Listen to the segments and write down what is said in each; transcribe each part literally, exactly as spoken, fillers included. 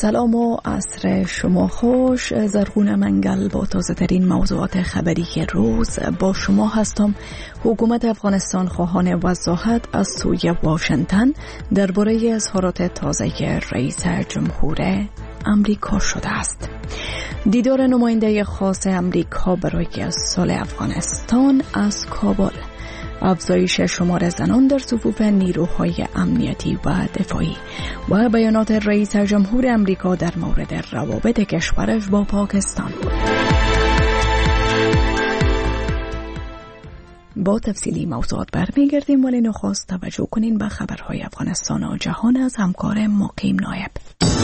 سلام و عصر شما خوش. زرغون منگل با تازه ترین موضوعات خبری روز با شما هستم. حکومت افغانستان خواهان وضاحت از سوی واشنگتن درباره اظهارات تازه رئیس جمهور امریکا شده است. دیدار نماینده خاص امریکا برای سال افغانستان از کابل، افزایش شمار زنان در صفوف نیروهای امنیتی و دفاعی و بیانات رئیس جمهور امریکا در مورد روابط کشورش با پاکستان. با تفصیلی موضوعات برمیگردیم، ولی نخست توجه کنین به خبرهای افغانستان و جهان از همکار مقیم نایب.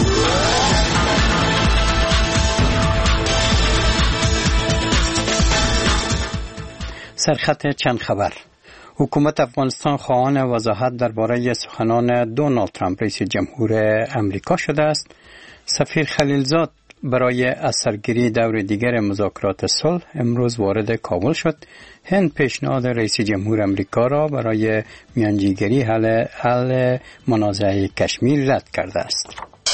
سرخط چند خبر. حکومت افغانستان خواهان وضاحت درباره سخنان دونالد ترامپ رئیس جمهور امریکا شده است. سفیر خلیلزاد برای از سرگیری دور دیگر مذاکرات صلح امروز وارد کابل شد. هند پیشنهاد رئیس جمهور امریکا را برای میانجیگری حل حل منازعه کشمیر رد کرده است.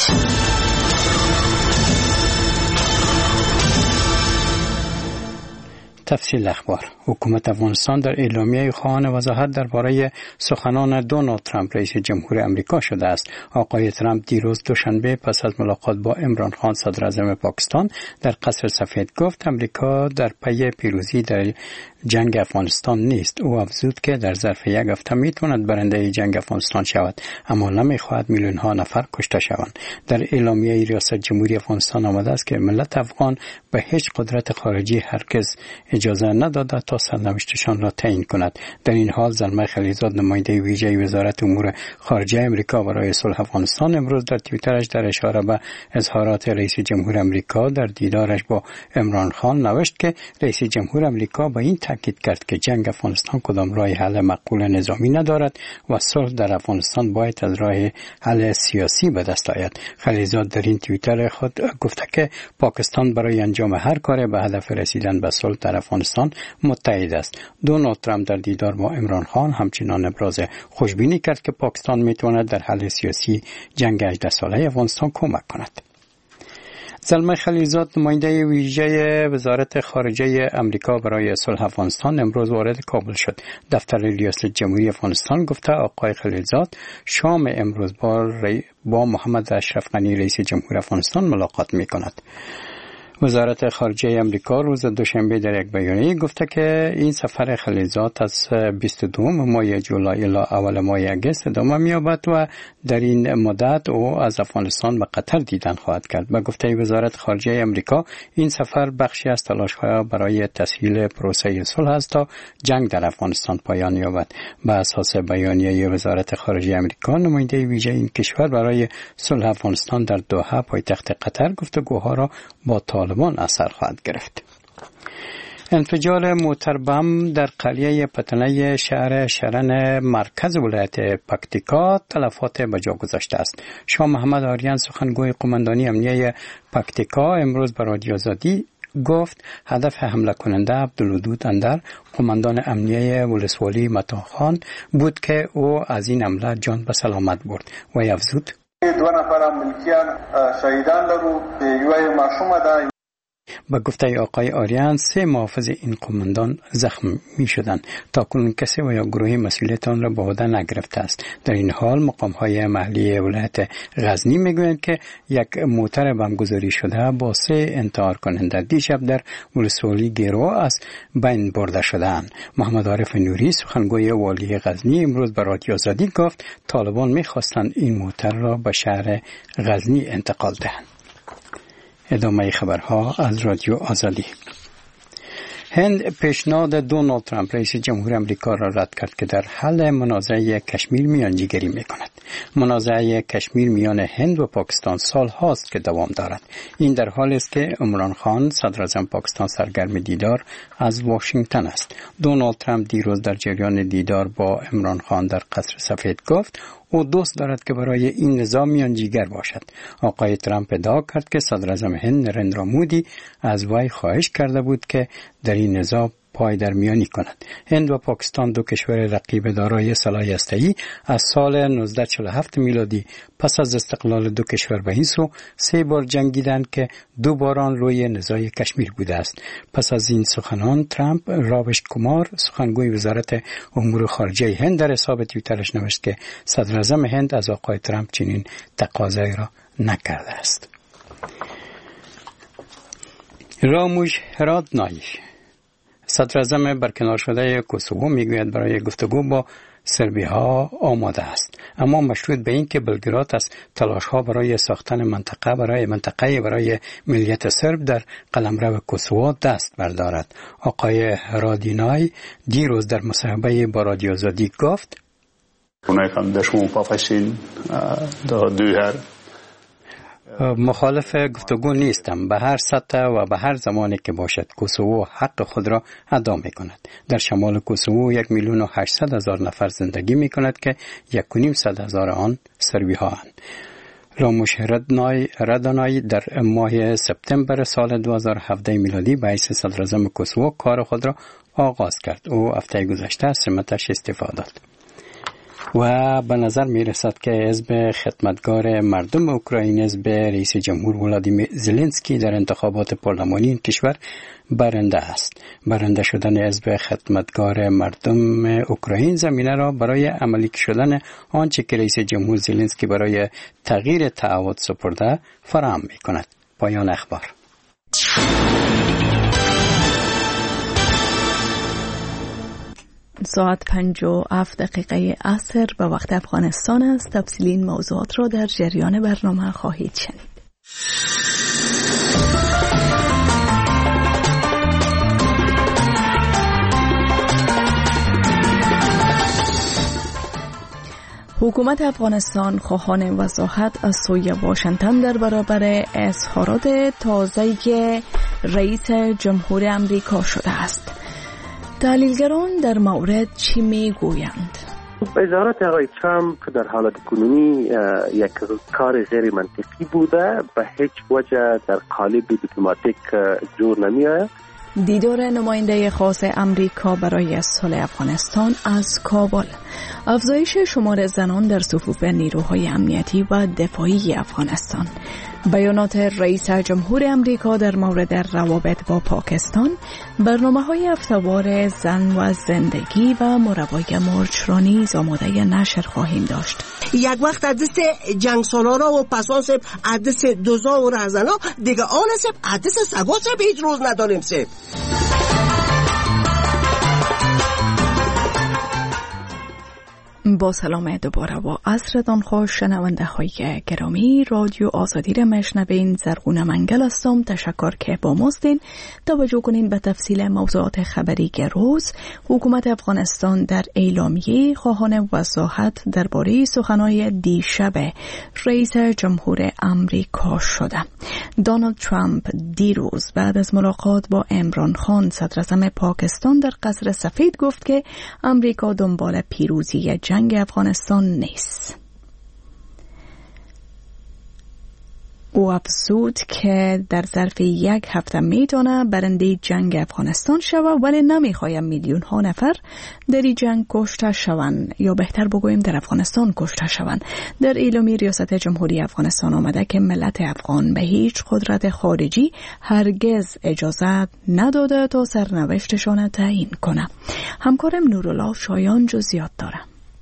تفصیل اخبار. حکومت افغانستان در اعلامیه خواهان وضاحت درباره سخنان دونالد ترامپ رئیس جمهور امریکا شده است. آقای ترامپ دیروز دوشنبه پس از ملاقات با عمران خان صدر اعظم پاکستان در قصر سفید گفت امریکا در پی پیروزی در جنگ افغانستان نیست. او افزود که در ظرف یک هفته میتواند برنده جنگ افغانستان شود، اما نمیخواهد میلیون ها نفر کشته شوند. در اعلامیه ریاست جمهوری افغانستان آمده است که ملت افغان به هیچ قدرت خارجی هرگز اجازه نداده تا سرنوشتشان را تعیین کند. در این حال زلمه خلیلزاد نماینده ویژه وزارت امور خارجه امریکا برای صلح افغانستان امروز در توییترش در اشاره به اظهارات رئیس جمهور امریکا در دیدارش با عمران خان نوشت که رئیس جمهور امریکا با این تاکید کرد که جنگ افغانستان کدام راه حل معقول نظامی ندارد و صلح در افغانستان باید از راه حل سیاسی به دست آید. خلیلزاد در این توییتر خود گفته که پاکستان برای انجام هر کار به هدف رسیدن به صلح در افغانستان متحد است. دونالد ترامپ در دیدار با عمران خان همچنان ابراز خوشبینی کرد که پاکستان میتواند در حل سیاسی جنگ هجده ساله افغانستان کمک کند. زلمه خلیلزاد نماینده ویژه وزارت خارجه امریکا برای صلح افغانستان امروز وارد کابل شد. دفتر ریاست جمهوری افغانستان گفته آقای خلیلزاد شام امروز با, با محمد اشرف غنی رئیس جمهور افغانستان ملاقات می کند. وزارت خارجه امریکا روز دوشنبه در یک بیانیه گفته که این سفر خلیلزاد از بیست و دو ماه جولای الی اول ماه آگوست ادامه می‌یابد و در این مدت او از افغانستان به قطر دیدن خواهد کرد. به گفته وزارت خارجه امریکا این سفر بخشی از تلاش‌ها برای تسهیل پروسه صلح است تا جنگ در افغانستان پایان یابد. بر اساس بیانیه وزارت خارجه امریکا نماینده ویژه این کشور برای صلح افغانستان در دوحه پایتخت قطر گفتگوها را با طالبان اثر خواهد گرفت. انفجار موتر بم در قریه پتنه شهر شرن مرکز ولایت پکتیکا تلفات به جا گذاشته است. شاه محمد آریان سخنگوی قماندانی امنیه پکتیکا امروز به رادیو آزادی گفت هدف حمله کننده عبدالودود اندر قماندان امنیه ولسوالی متاخان بود که او از این حمله جان به سلامت برد و افزود دو نفر ملکیان شهیدان لرو یوه معصومه ده. با گفته آقای آریان سه محافظ این قماندان زخم می شدند. تاکنون کسی و یا گروهی مسئولیت آن را به عهده نگرفته است. در این حال مقام های محلی ولایت غزنی می گویند که یک موتر بمبگذاری شده با سه انتحار کننده دیشب در ولسوالی گیرو از بین برده شدند. محمد عارف نوری سخنگوی والی غزنی امروز به رادیو آزادی گفت طالبان می خواستند این موتر را به شهر غزنی انتقال دهند. ادامه خبرها از رادیو آزادی. هند پیشنهاد دونالد ترامپ رئیس جمهور امریکا را رد کرد که در حل منازعه کشمیر میانجیگری میکند. منازعه کشمیر میان هند و پاکستان سال هاست که دوام دارد. این در حالی است که عمران خان صدر اعظم پاکستان سرگرم دیدار از واشنگتن است. دونالد ترامپ دیروز در جریان دیدار با عمران خان در قصر سفید گفت او دوست دارد که برای این نظام میانجیگر باشد. آقای ترامپ ادعا کرد که صدر اعظم هند نریندرا مودی از وی خواهش کرده بود که در این نظام پایدرمیانی کند. هند و پاکستان دو کشور رقیب دارای سلاح هسته‌ای از سال نوزده چهل و هفت میلادی پس از استقلال دو کشور به این سو سه بار جنگیدند که دو بار آن روی نزاع کشمیر بوده است. پس از این سخنان ترامپ راوش کومار سخنگوی وزارت امور خارجه هند در حساب توییترش نوشت که صدر اعظم هند از آقای ترامپ چنین تقاضایی را نکرده است. راموش هرادنای صدر اعظم برکنار شده کوسوو میگوید برای گفتگو با سربی ها آماده است، اما مشروط به این که بلگراد از تلاش ها برای ساختن منطقه برای منطقه برای ملیت سرب در قلمرو کوسوو دست بردارد. آقای هرادینای دیروز در مصاحبه با رادیو آزادی گفت مخالف گفتگو نیستم. به هر سطح و به هر زمانی که باشد کوسوو حق خود را ادا می کند. در شمال کوسوو یک میلیون و هشتصد هزار نفر زندگی می کند که یک و نیم صد هزار آن سربی ها اند. راموش هرادنای در ماه سپتامبر سال دو هزار و هفده میلادی به حیث صدر اعظم کوسوو کار خود را آغاز کرد. او هفته گذشته از سمتش استعفا داد. و به نظر می رسد که حزب خدمتگار مردم اوکراین حزب رئیس جمهور ولادیمیر زلنسکی در انتخابات پارلمانی این کشور برنده است. برنده شدن حزب خدمتگار مردم اوکراین زمینه را برای عملی شدن آنچه که رئیس جمهور زلنسکی برای تغییر تعهد سپرده فراهم می کند. پایان اخبار. ساعت پنج و هفت دقیقه عصر به وقت افغانستان است. تفصیل این موضوعات را در جریان برنامه خواهید شنید. حکومت افغانستان خواهان وضاحت از سوی واشنگتن در برابر اظهارات تازه رئیس جمهور آمریکا شده است. تحلیلگران در مورد چی میگویند؟ اظهارات آقای ترامپ در حالت کنونی یک کار غیر منطقی بوده، به هیچ وجه در قالب دیپلماتیک جور نمی آید. دیدار نماینده خاص امریکا برای صلح افغانستان از کابل. افزایش شمار زنان در صفوف نیروهای امنیتی و دفاعی افغانستان. بیانات رئیس جمهور امریکا در مورد روابط با پاکستان. برنامه‌های هفته‌وار زن و زندگی و مروای مرچ را نیز آماده نشر خواهیم داشت. یک وقت عدس جنگ سالارا و پسان سب عدس دوزا و رهزنا دیگه آن سب عدس سگا سب هیچ روز نداریم سب. با سلام دوباره و عصرتان خوش شنونده های گرامی. رادیو آزادی را میشنوین. زرغونه منگل هستم. تشکر که با ماستین. توجه کنین به تفصیل موضوعات خبری روز. حکومت افغانستان در اعلامیه خواهان وضاحت درباره سخنان دیشب رئیس جمهور آمریکا شده. دونالد ترامپ دیروز بعد از ملاقات با عمران خان صدر اعظم پاکستان در قصر سفید گفت که آمریکا دنبال پیروزی جنگ افغانستان نیست. او افزود که در ظرف یک هفته میتونه برنده جنگ افغانستان شود، ولی نمیخوایم میلیون ها نفر در این جنگ کشته شوند، یا بهتر بگوییم در افغانستان کشته شوند. در اعلامیه ریاست جمهوری افغانستان آمده که ملت افغان به هیچ قدرت خارجی هرگز اجازه نداده تا سرنوشتشان تعیین کنه. همکارم نورالله شایان جزئیات داره.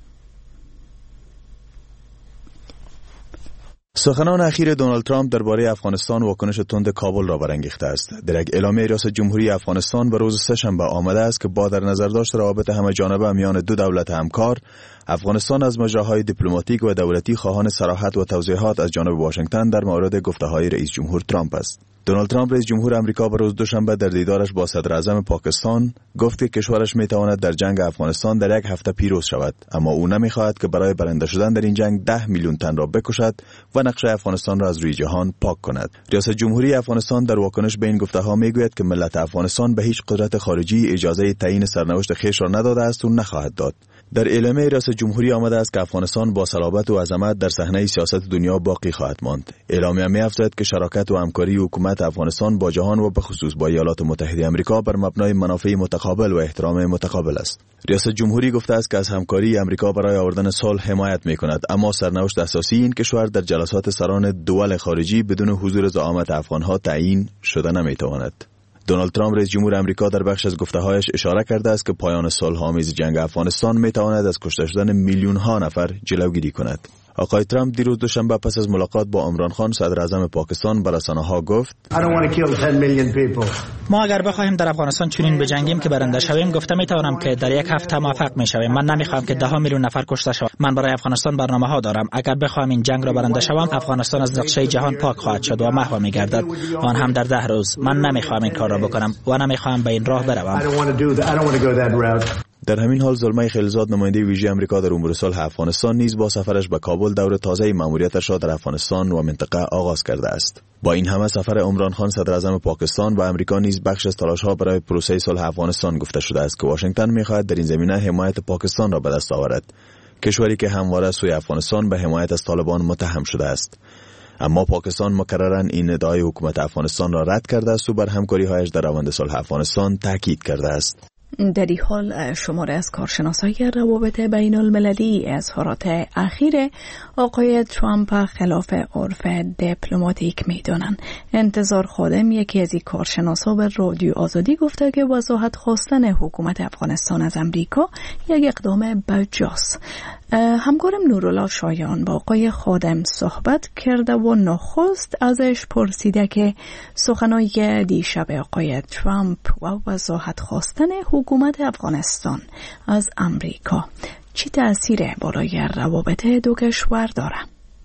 سخنان اخیر دونالد ترامپ درباره افغانستان واکنش تند کابل را برانگیخته است. در یک اعلامیه ریاست جمهوری افغانستان به روز سه‌شنبه آمده است که با در نظر داشت روابط همه جانبه میان دو دولت همکار، افغانستان از مجراهای دیپلماتیک و دولتی خواهان صراحت و توضیحات از جانب واشنگتن در مورد گفته‌های رئیس جمهور ترامپ است. دونالد ترامپ رئیس جمهور آمریکا به روز دوشنبه در دیدارش با صدر اعظم پاکستان گفت که کشورش میتواند در جنگ افغانستان در یک هفته پیروز شود، اما او نمیخواهد که برای برنده شدن در این جنگ ده میلیون تن را بکشد و نقشه افغانستان را از روی جهان پاک کند. ریاست جمهوری افغانستان در واکنش به این گفته‌ها میگوید که ملت افغانستان به هیچ قدرت خارجی اجازه تعیین سرنوشت خویش را نداده است و نخواهد داد. در اعلامیه ریاست جمهوری آمده است که افغانستان با صلابت و عظمت در صحنه سیاست دنیا باقی خواهد ماند. اعلامیه می‌افزاید که شراکت و همکاری حکومت حمایت افغانستان با جهان و به خصوص با ایالات متحده آمریکا بر مبنای منافع متقابل و احترام متقابل است. ریاست جمهوری گفته است که از همکاری آمریکا برای آوردن صلح حمایت می‌کند، اما سرنوشت اساسی این کشور در جلسات سران دول خارجی بدون حضور زعامت افغان‌ها تعیین شده نمی‌تواند. دونالد ترامپ رئیس جمهور آمریکا در بخش از گفته‌هایش اشاره کرده است که پایان صلح‌آمیز جنگ افغانستان می‌تواند از کشته شدن میلیون‌ها نفر جلوگیری کند. آقای ترامپ دیروز دوشنبه پس از ملاقات با عمران خان صدر اعظم پاکستان به رسانه‌ها گفت: ما اگر بخواهیم در افغانستان چنین بجنگیم که برنده شویم، گفته میتوانم که در یک هفته موفق میشویم. من نمیخوام که ده ها میلیون نفر کشته شوند. من برای افغانستان برنامه‌ها دارم. اگر بخواهم این جنگ را برنده شوم، افغانستان از نقشه جهان پاک خواهد شد و محو میگردد، آن هم در ده روز. من نمیخوام این کار را بکنم و نمیخوام به این راه بروم. در همین حال زلمه خلیلزاد نماینده ویژه آمریکا در امور صلح افغانستان نیز با سفرش به کابل دور تازه مأموریتش را در افغانستان و منطقه آغاز کرده است. با این همه سفر عمران خان صدر اعظم پاکستان و آمریکا نیز بخش از تلاش‌ها برای پروسه صلح افغانستان گفته شده است که واشنگتن می‌خواهد در این زمینه حمایت پاکستان را به دست آورد، کشوری که همواره سوی افغانستان به حمایت از طالبان متهم شده است. اما پاکستان مکرراً این ادعای حکومت افغانستان را رد کرده است و بر همکاری‌هایش در روند صلح افغانستان تاکید کرده است. در این حال شماره از کارشناسای روابط بین المللی اظهارات اخیر آقای ترامپ خلاف عرف دیپلماتیک میدانند. انتظار خادم یکی از این کارشناسا به رادیو آزادی گفته که وضاحت خواستن حکومت افغانستان از امریکا یک اقدام بجاست. همکارم نورالله شایان با آقای خادم صحبت کرده و نخست ازش پرسیده که سخنهای دیشب آقای ترامپ و وضاحت خواستن حکومت افغانستان از امریکا چی تأثیر برای روابط دو کشور داره؟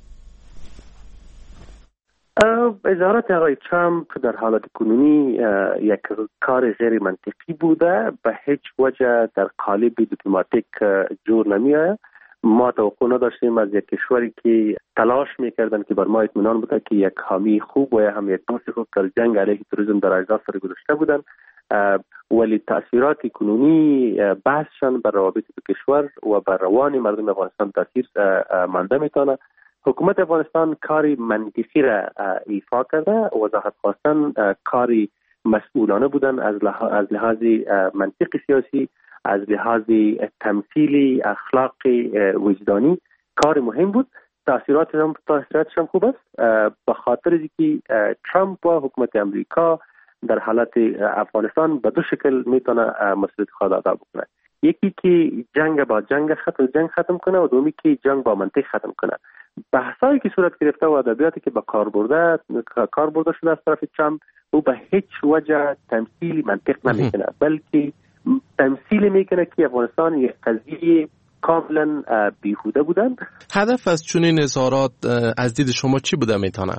اظهارات آقای ترامپ در حالت کنونی یک کار غیر منطقی بوده، به هیچ وجه در قالب دیپلماتیک جور نمیآید. ما توقع نداشتیم از یک کشوری که تلاش میکردن که بر ما اطمینان بده که یک حامی خوب و هم یک دوست خوب در جنگ علیه تروریسم در اجزا سر گذاشته بودن، ولی تاثیرات کنونی بحثشان بر روابط دو کشور و بر روان مردم افغانستان تاثیر مانده میتونه. حکومت افغانستان کاری منطقی را ایفا کرده، وضاحت خواستن کاری مسئولانه بودن از لحاظ از لحاظ منطق سیاسی، از لحاظ تمثیلی اخلاقی وجدانی کار مهم بود. تاثیرات هم تاثیراتش هم خوب است، به خاطر اینکه ترامپ و حکومت امریکا در حالت افغانستان به دو شکل میتونه مسئولیت خود ادا بکنه. یکی که جنگ با جنگ ختم جنگ ختم کنه و دومی که جنگ با منطق ختم کنه. بحثایی که صورت گرفته و ادبیاتی که با کار برده کار برده شده از طرف ترامپ او به هیچ وجه تمثیل منطق نمیکنه، بلکه تمثیل میکنه که افغانستان یک قضیه کاملا بیهوده بودن. هدف از چنین اظهارات از دید شما چی بوده میتونه؟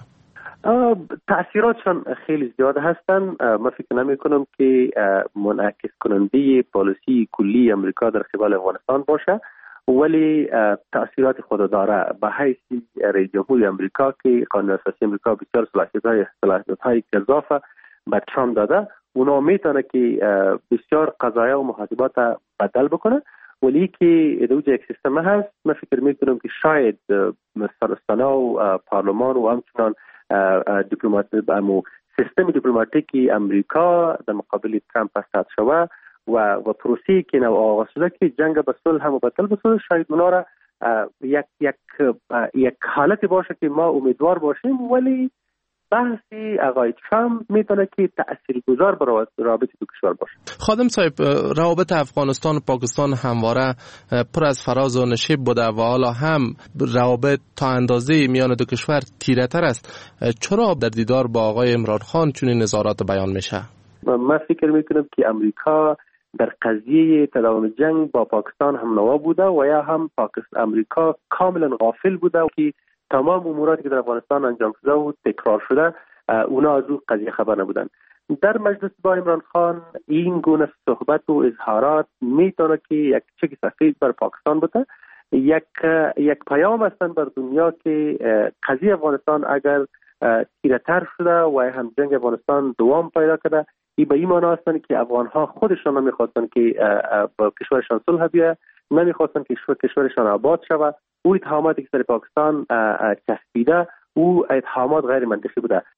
تأثیراتشان خیلی زیاد هستن. من فکر نمی کنم که منعکس کننده پالیسی کلی امریکا در قبال افغانستان باشه، ولی تأثیرات خود داره. به حیث رئیس جمهور امریکا که قانون اساسی امریکا بسیار صلاحیت‌های صلاحیت‌های اضافه به ترامپ داده، اونا میتونه که بسیار قضایا و محاسبات بدل بکنه، ولی که دوجه یک سیستم هست. من فکر میکنم که شاید سرستانه و پارلمان و همچنان دیپلمات امو سیستم دیپلماتیکی امریکا در مقابل ترامپ استاد شوه و و پروسی که نو آغاز شده که جنگ به صلح هم بدل بشه، شاید مناره یک یک یک حالتی باشه که ما امیدوار باشیم، ولی بحثی آقای ترامپ میتونه که تاثیرگذار بر روابط دو کشور باشه. خادم صاحب، روابط افغانستان و پاکستان همواره پر از فراز و نشیب بوده و حالا هم روابط تا اندازه میان دو کشور تیره تر است. چرا در دیدار با آقای عمران خان چنین نظارات بیان میشه؟ من فکر میکنم که امریکا در قضیه تداوم جنگ با پاکستان هم نوا بوده و یا هم پاکستان امریکا کاملا غافل بوده که تمام اموراتی که در افغانستان انجام شده و تکرار شده اونا از اون قضیه خبر نبودن. در مجلس با عمران خان این گونه صحبت و اظهارات میتونه که یک چک سفید بر پاکستان بوده، یک یک پیام هستن بر دنیا که قضیه افغانستان اگر تیره‌تر شده و هم جنگ افغانستان دوام پیدا کرده، این به این معنی هستن که افغانها خودشان نمیخواستن که با کشورشان صلح بیاید، نمیخواستن که کشورشان آباد شود. او اتهاماتی که سر پاکستان چسبیده او اتهامات غیر منطقی بوده.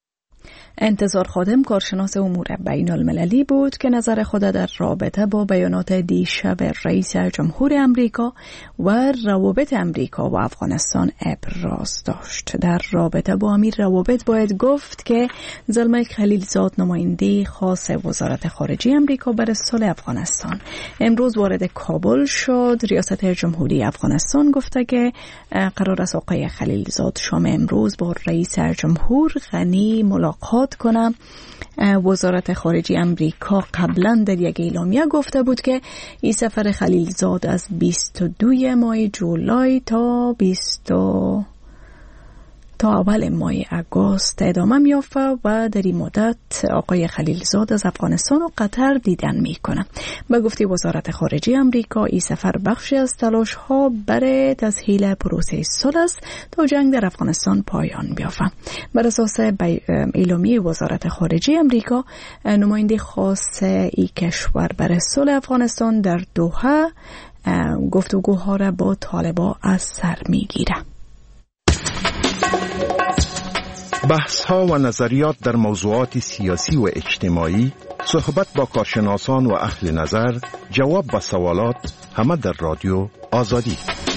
انتظار خادم کارشناس امور بین المللی بود که نظر خود در رابطه با بیانات دیشب رئیس جمهور امریکا و روابط امریکا و افغانستان ابراز داشت. در رابطه با امیر روابط باید گفت که زلمه خلیلزاد نماینده خاص وزارت خارجه امریکا برای صلح افغانستان امروز وارد کابل شد. ریاست جمهوری افغانستان گفته که قرار است آقای خلیلزاد شام امروز با رئیس جمهور غنی ملاقات کنم. وزارت خارجه امریکا قبلا در یک اعلامیه گفته بود که این سفر خلیلزاد از بیست و دو ماه جولای تا بیست تا اول ماه آگوست ادامه می‌یافته و در این مدت آقای خلیلزاد از افغانستان و قطر دیدن می‌کنه. به گفته وزارت خارجه امریکا این سفر بخشی از تلاش‌ها برای تسهیل پروسه صلح است تا جنگ در افغانستان پایان بیافته. بر اساس اعلامیه وزارت خارجه امریکا نماینده خاص این کشور برای صلح افغانستان در دوحه گفتگوها را با طالبان از سر می‌گیره. بحث ها و نظریات در موضوعات سیاسی و اجتماعی، صحبت با کارشناسان و اهل نظر، جواب به سوالات، همه در رادیو آزادی.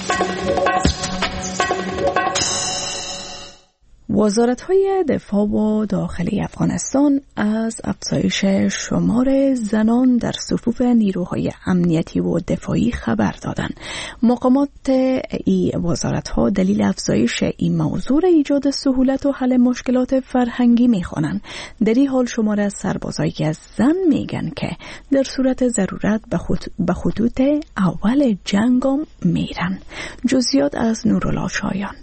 وزارت‌های دفاع و داخلی افغانستان از افزایش شمار زنان در صفوف نیروهای امنیتی و دفاعی خبر دادند. مقامات این وزارت‌ها دلیل افزایش این موضوع را ایجاد سهولت و حل مشکلات فرهنگی می‌خوانند. در این حال شمار از سربازایی که از زن میگن که در صورت ضرورت به خطوط اول جنگ میرن. جزئیات از نورالله شایان.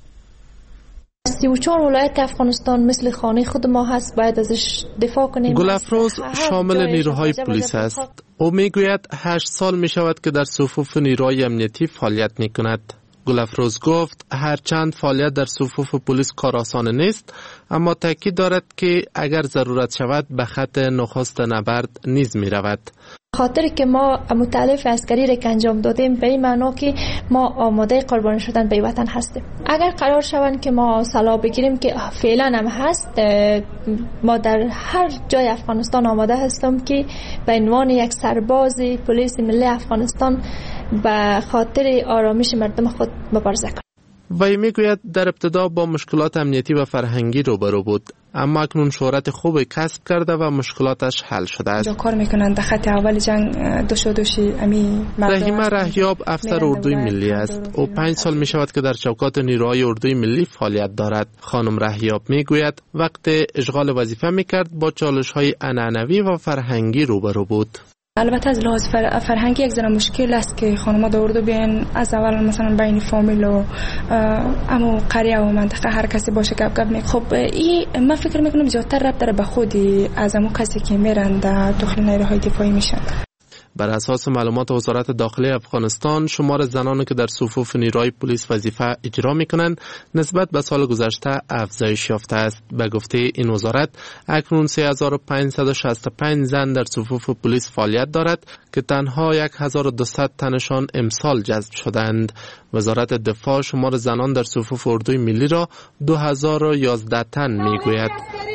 سی و چهار ولایت افغانستان مثل خانه خود ما هست، باید ازش دفاع کنیم. گل افروز شامل نیروهای پلیس است. او میگوید هشت سال می شود که در صفوف نیروهای امنیتی فعالیت می کند. گل افروز گفت هرچند فعالیت در صفوف پلیس کار آسان نیست، اما تاکید دارد که اگر ضرورت شود به خط نخست نبرد نیز می رود. خاطر که ما متعلف عسکری را که انجام دادیم به این معنا که ما آماده قربانی شدن به وطن هستیم. اگر قرار شوند که ما سلاح بگیریم که فعلا هم هست، ما در هر جای افغانستان آماده هستم که به عنوان یک سرباز پلیس ملی افغانستان به خاطر آرامش مردم خود مبارزه کنیم. وی میگوید در ابتدا با مشکلات امنیتی و فرهنگی روبرو بود، اما اکنون شهرت خوبی کسب کرده و مشکلاتش حل شده است. جا کار میکنند در خط اول جنگ دوشو دوشی امی رحیمه رهیاب افسر اردوی ملی است. او پنج سال می شود که در چوکات نیروهای اردوی ملی فعالیت دارد. خانم رهیاب میگوید وقت اشغال وظیفه میکرد با چالش های عنعنوی و فرهنگی روبرو بود. البته از لحاظ فر... فرهنگی یک ذره مشکل است که خانم‌ها در اردو بیان از اول مثلا بین فامیل و امو قریه و منطقه هر کسی باشه گپ گپ می. خب این من فکر میکنم زیادتر ربط داره به خودی از امو کسی که میرن در داخل نیروهای دفاعی میشن. بر اساس معلومات وزارت داخلی افغانستان شمار زنانی که در صفوف نیروهای پلیس وظیفه اجرا میکنند نسبت به سال گذشته افزایش یافته است. به گفته این وزارت اکنون سه هزار و پانصد و شصت و پنج زن در صفوف پلیس فعالیت دارد که تنها هزار و دویست تنشان امسال جذب شدند. وزارت دفاع شمار زنان در صفوف اردوی ملی را دو هزار و یازده تن میگوید.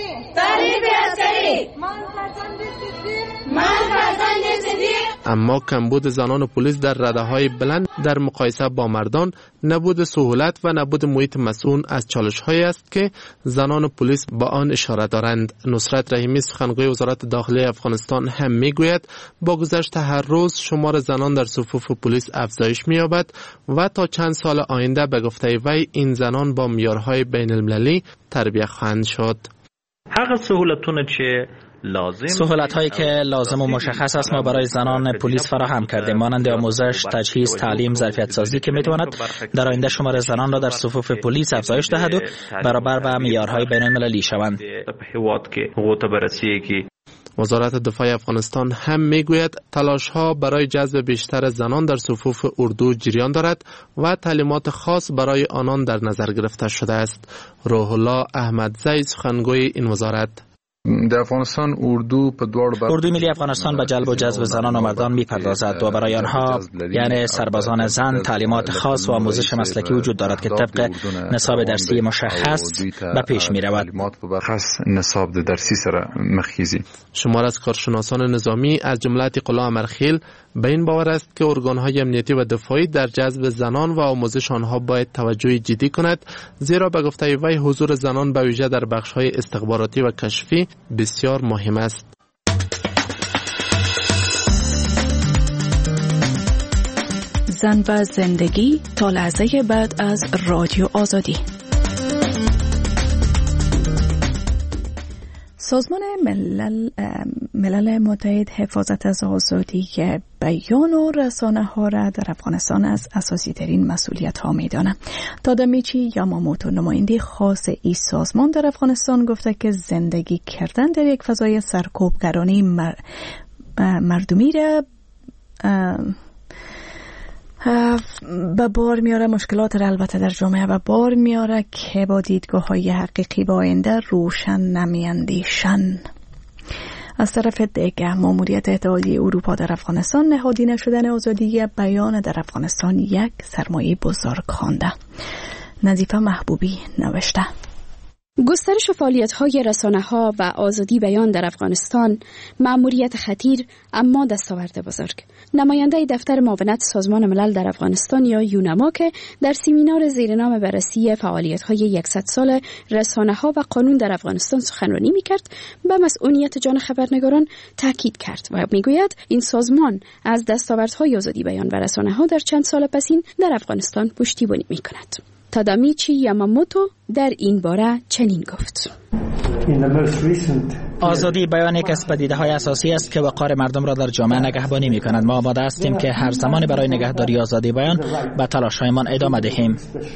اما کمبود زنان پلیس در رده‌های بلند در مقایسه با مردان، نبود سهولت و نبود محیط مسئول از چالش‌هایی است که زنان پلیس با آن اشاره دارند. نصرت رحیمی سخنگوی وزارت داخلی افغانستان هم میگوید با گذشت هر روز شمار زنان در صفوف پلیس افزایش می‌یابد و تا چند سال آینده به گفته وی این زنان با معیارهای بین‌المللی تربیت خواهند شد. هغه سهولتونه چې سهولت هایی که لازم و مشخص است ما برای زنان پلیس فراهم کردیم، مانند آموزش، تجهیز، تعلیم، ظرفیت سازی که میتواند در آینده شمار زنان را در صفوف پلیس افزایش دهد و برابر با معیارهای بین المللی شوند. وزارت دفاع افغانستان هم میگوید تلاش‌ها برای جذب بیشتر زنان در صفوف اردو جریان دارد و تعلیمات خاص برای آنان در نظر گرفته شده است. روح الله احمدزی سخنگوی این وزارت: در افغانستان اردو په دوړ بر اردوی ملی افغانستان به جلب و جذب زنان و مردان میپردازد و برای آنها یعنی سربازان زن تعلیمات خاص و آموزش مسلکی وجود دارد که طبق نصاب درسی مشخص به پیش میرود. خاص نصاب درسی سره مخیزی. شمار از کارشناسان نظامی از جمله عتیق‌الله امرخیل به این باور است که ارگان‌های امنیتی و دفاعی در جذب زنان و آموزش آنها باید توجه جدی کند، زیرا به گفته وی حضور زنان به ویژه در بخش‌های استخباراتی و کشفی بسیار مهم است. زن و زندگی تا لحظه بعد از رادیو آزادی. سازمان ملل, ملل متحد حفاظت از آزادی بیان و رسانه ها را در افغانستان از اساسی ترین مسئولیت ها می داند. تادامیچی یاماموتو نماینده خاص این سازمان در افغانستان گفته که زندگی کردن در یک فضای سرکوبگرانه مر... مردمی را به بار میاره، مشکلات را البته در جامعه به بار میاره که با دیدگاه های حقیقی با آینده روشن نمیاندیشن. از طرف دیگه ماموریت اتحادیه اروپا در افغانستان نهادینه شدن آزادی بیان در افغانستان یک سرمایه بزرگ خوانده. نظیفه محبوبی نوشته: گسترش فعالیت‌های رسانه‌ها و آزادی بیان در افغانستان مأموریت خطیر اما دستاورد بزرگ. نماینده دفتر معاونت سازمان ملل در افغانستان یا یونما که در سمینار زیرنام بررسی فعالیت‌های صد سال رسانه‌ها و قانون در افغانستان سخنرانی می‌کرد، به مسئولیت جان خبرنگاران تاکید کرد و می‌گوید این سازمان از دستاوردهای آزادی بیان و رسانه‌ها در چند سال پسین در افغانستان پشتیبانی می‌کند. تادامیچی یاماموتو در این باره چنین گفت: آزادی بیان یک از پدیده‌های اساسی است که وقار مردم را در جامعه نگهبانی می‌کند. ما آماده هستیم که هر زمان برای نگهداری آزادی بیان به تلاش‌هایمان ادامه دهیم.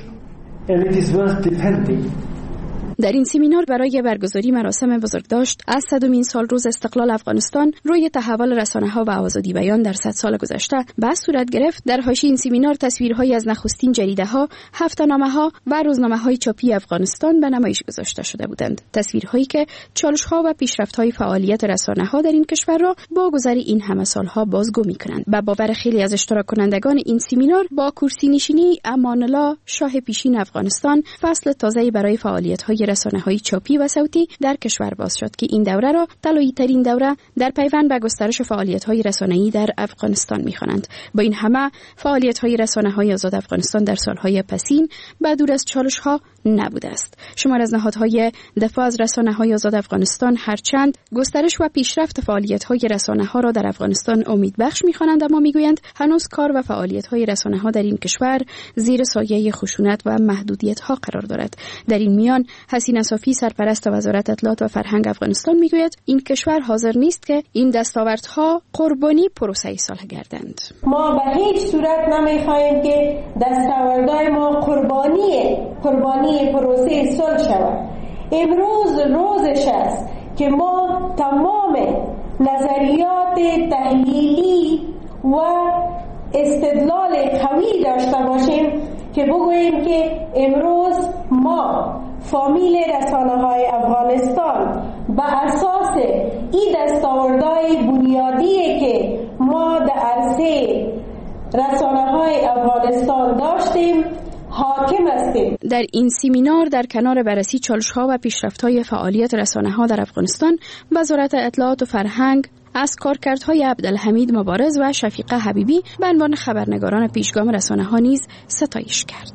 در این سمینار برای برگزاری مراسم بزرگداشت از صدمین سال روز استقلال افغانستان روی تحول رسانه‌ها و آزادی بیان در صد سال گذشته بحث صورت گرفت. در حاشیه این سمینار تصویرهایی از نخستین جریده‌ها، هفته‌نامه‌ها و روزنامه‌های چاپی افغانستان به نمایش گذاشته شده بودند. تصویرهایی که چالش‌ها و پیشرفت‌های فعالیت رسانه‌ها در این کشور را با گذر این همه سال‌ها بازگو می‌کنند. به باور خیلی از اشتراک کنندگان این سمینار، با کرسی نشینی امان‌الله شاه پیشین افغانستان فصل تازه‌ای برای فعالیت‌های رسانه‌های چاپی و صوتی در کشور باز شد که این دوره را طلایی ترین دوره در پیوند به گسترش فعالیت‌های رسانه‌ای در افغانستان می‌خوانند. با این همه فعالیت‌های رسانه‌های آزاد افغانستان در سال‌های پسین به دور از چالش‌ها نبوده است. شمار از نهادهای دفاع از رسانه‌های آزاد افغانستان هرچند گسترش و پیشرفت فعالیت‌های رسانه‌ها را در افغانستان امیدبخش می‌خوانند، اما می‌گویند هنوز کار و فعالیت‌های رسانه‌ها در این کشور زیر سایه خشونت و محدودیت‌ها قرار دارد. در این میان حسین صافی سرپرست وزارت اطلاعات و فرهنگ افغانستان میگوید این کشور حاضر نیست که این دستاوردها قربانی پروسه صلح گردند. ما به هیچ صورت نمیخواهیم که دستاوردهای ما قربانی قربانی پروسه صلح شود. امروز روزش است که ما تمام نظریات تحلیلی و استدلال قوی داشته باشیم که بگوییم که امروز ما فامیل رسانه‌های افغانستان به اساس این دستاوردهای بنیادی که ما در عرصه رسانه‌های افغانستان داشتیم حاکم هستیم. در این سمینار در کنار بررسی چالش‌ها و پیشرفت‌های فعالیت رسانه‌ها در افغانستان، وزارت اطلاعات و فرهنگ از کارکردهای عبدالحمید مبارز و شفیقه حبیبی به عنوان خبرنگاران پیشگام رسانه‌ها نیز ستایش کرد.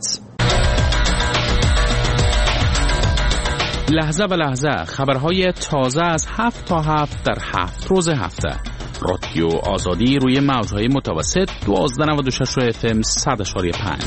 لحظه به لحظه خبرهای تازه از هفت تا هفت در هفت روز هفته. رادیو آزادی روی موجهای متوسط دوازده نود و شش اف ام صد اشاری پنج.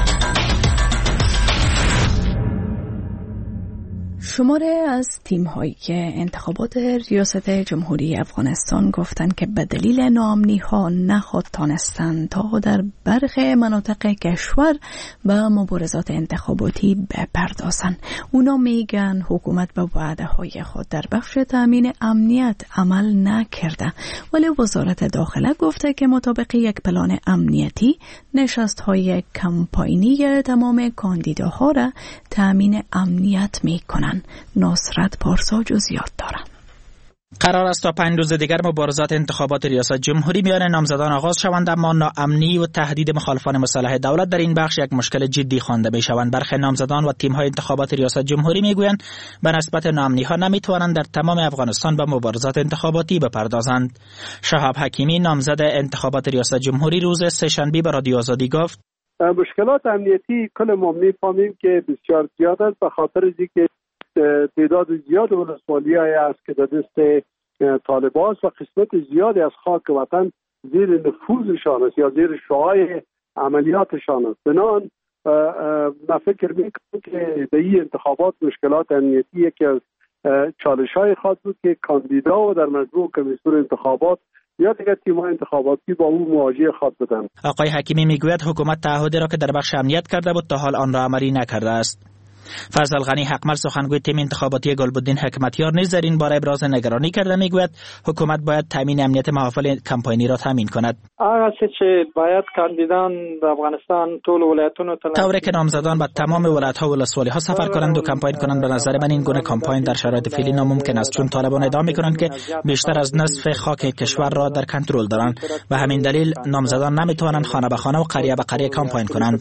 شماره از تیم‌های انتخابات ریاست جمهوری افغانستان گفتند که به دلیل ناامنی‌ها نخواهد تانستند تا در برخی مناطق کشور به مبارزات انتخاباتی بپردازند. اونا میگن حکومت به وعده‌های خود در بخش تامین امنیت عمل نکرده، ولی وزارت داخله گفته که مطابق یک پلان امنیتی نشست‌های کمپاینی تمام کاندیداها را تامین امنیت میکنند. نصرت پارسا جزئیات دارد. قرار است تا پنج روز دیگر مبارزات انتخابات ریاست جمهوری میان نامزدان آغاز شوند، اما ناامنی و تهدید مخالفان مسلح دولت در این بخش یک مشکل جدی خوانده می شوند. برخی نامزدان و تیم‌های انتخابات ریاست جمهوری میگویند به نسبت ناامنی‌ها نمیتوانند در تمام افغانستان به مبارزات انتخاباتی بپردازند. شهاب حکیمی نامزد انتخابات ریاست جمهوری روز سه‌شنبه به رادیو آزادی گفت: مشکلات امنیتی کل ما می‌فهمیم که بسیار زیاد است، به خاطر اینکه تعداد زیاد ولسوالی‌های است که در دست طالبان و قسمت زیادی از خاک وطن زیر نفوذشان است یا زیر شعاع عملیاتشان است. بنابراین من فکر میکنم که در این انتخابات مشکلات امنیتی یکی از چالش‌های خاص بود که کاندیدا و در مجموع کمیسیون انتخابات یا دیگر تیم‌های انتخاباتی با او مواجه خواهد بودند. آقای حکیمی میگوید حکومت تعهدی را که در بخش امنیت کرده بود تا حال آن را عملی نکرده است. فضل غنی حقمل سخنگوی تیم انتخاباتی گلبدین حکمتیار نیز در این باره ابراز نگرانی کرده، میگوید حکومت باید تامین امنیت محافل کمپاینی را تامین کند. هغه چې باید کاندیدان د افغانستان ټول ولایتونو ته طوری که نامزدان به تمام ولایت‌ها و ولسوالی‌ها سفر کنند و کمپاین کنند. به نظر من این گونه کمپاین در شرایط فعلی ناممکن است، چون طالبان ادعا می‌کنند که بیشتر از نصف خاک کشور را در کنترل دارند. به همین دلیل نامزدان نمی‌توانند خانه به خانه و قریه به قریه کمپاین کنند.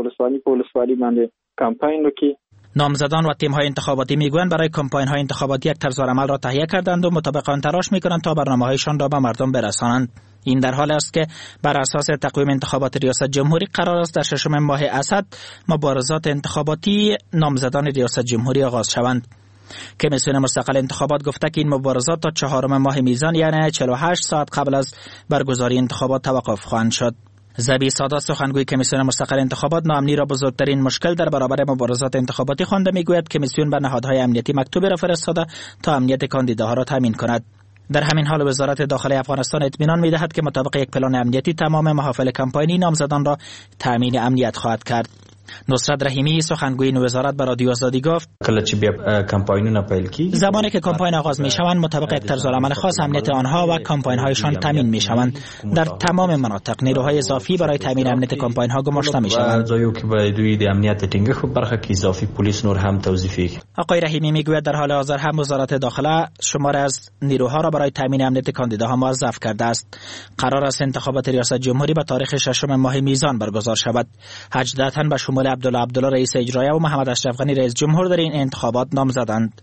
نامزدان و تیم‌های انتخاباتی میگویند برای کمپاین‌های انتخاباتی یک طرزالعمل را تهیه کردند و مطابق آن تلاش می‌کنند تا برنامه‌هایشان را به مردم برسانند. این در حال است که بر اساس تقویم انتخابات ریاست جمهوری قرار است در ششم ماه اسد مبارزات انتخاباتی نامزدان ریاست جمهوری آغاز شوند. کمیسیون مستقل انتخابات گفته که این مبارزات تا چهارم ماه میزان یعنی چهل و هشت ساعت قبل از برگزاری انتخابات توقف خواهند شد. زبی سادات سخنگوی کمیسیون مستقل انتخابات ناامنی را بزرگترین مشکل در برابر مبارزات انتخاباتی خوانده، میگوید کمیسیون به نهادهای امنیتی مکتوبی را فرستاده تا امنیت کاندیداها را تامین کند. در همین حال وزارت داخلی افغانستان اطمینان می‌دهد که مطابق یک پلان امنیتی تمام محافل کمپاینی نامزدان را تامین امنیت خواهد کرد. نصرت رحیمی سخنگوی وزارت به رادیو آزادی گفت: کله چې بیا کمپاینونه پیل کی زمانی که کمپاین آغاز می‌شوند مطابق یک طرزالعمل خاص امنیت آنها و کمپاین‌هایشان تامین می‌شوند. در تمام مناطق نیروهای اضافی برای تامین امنیت کمپاین‌ها گماشته می‌شوند. جایی که باید دوی د امنیت ټینګښت په برخه کې اضافي پلیس نور هم توظیفی. آقای رحیمی میگوید در حال حاضر هم وزارت داخله شمار از نیروها را برای تامین امنیت کاندیداها موظف کرده است. قرار است انتخابات ریاست جمهوری به تاریخ ششم ماه میزان برگزار شود. هجده تن به شمول عبدالله عبدالله رئیس اجرایی و محمد اشرف غنی رئیس جمهور در این انتخابات نامزدند.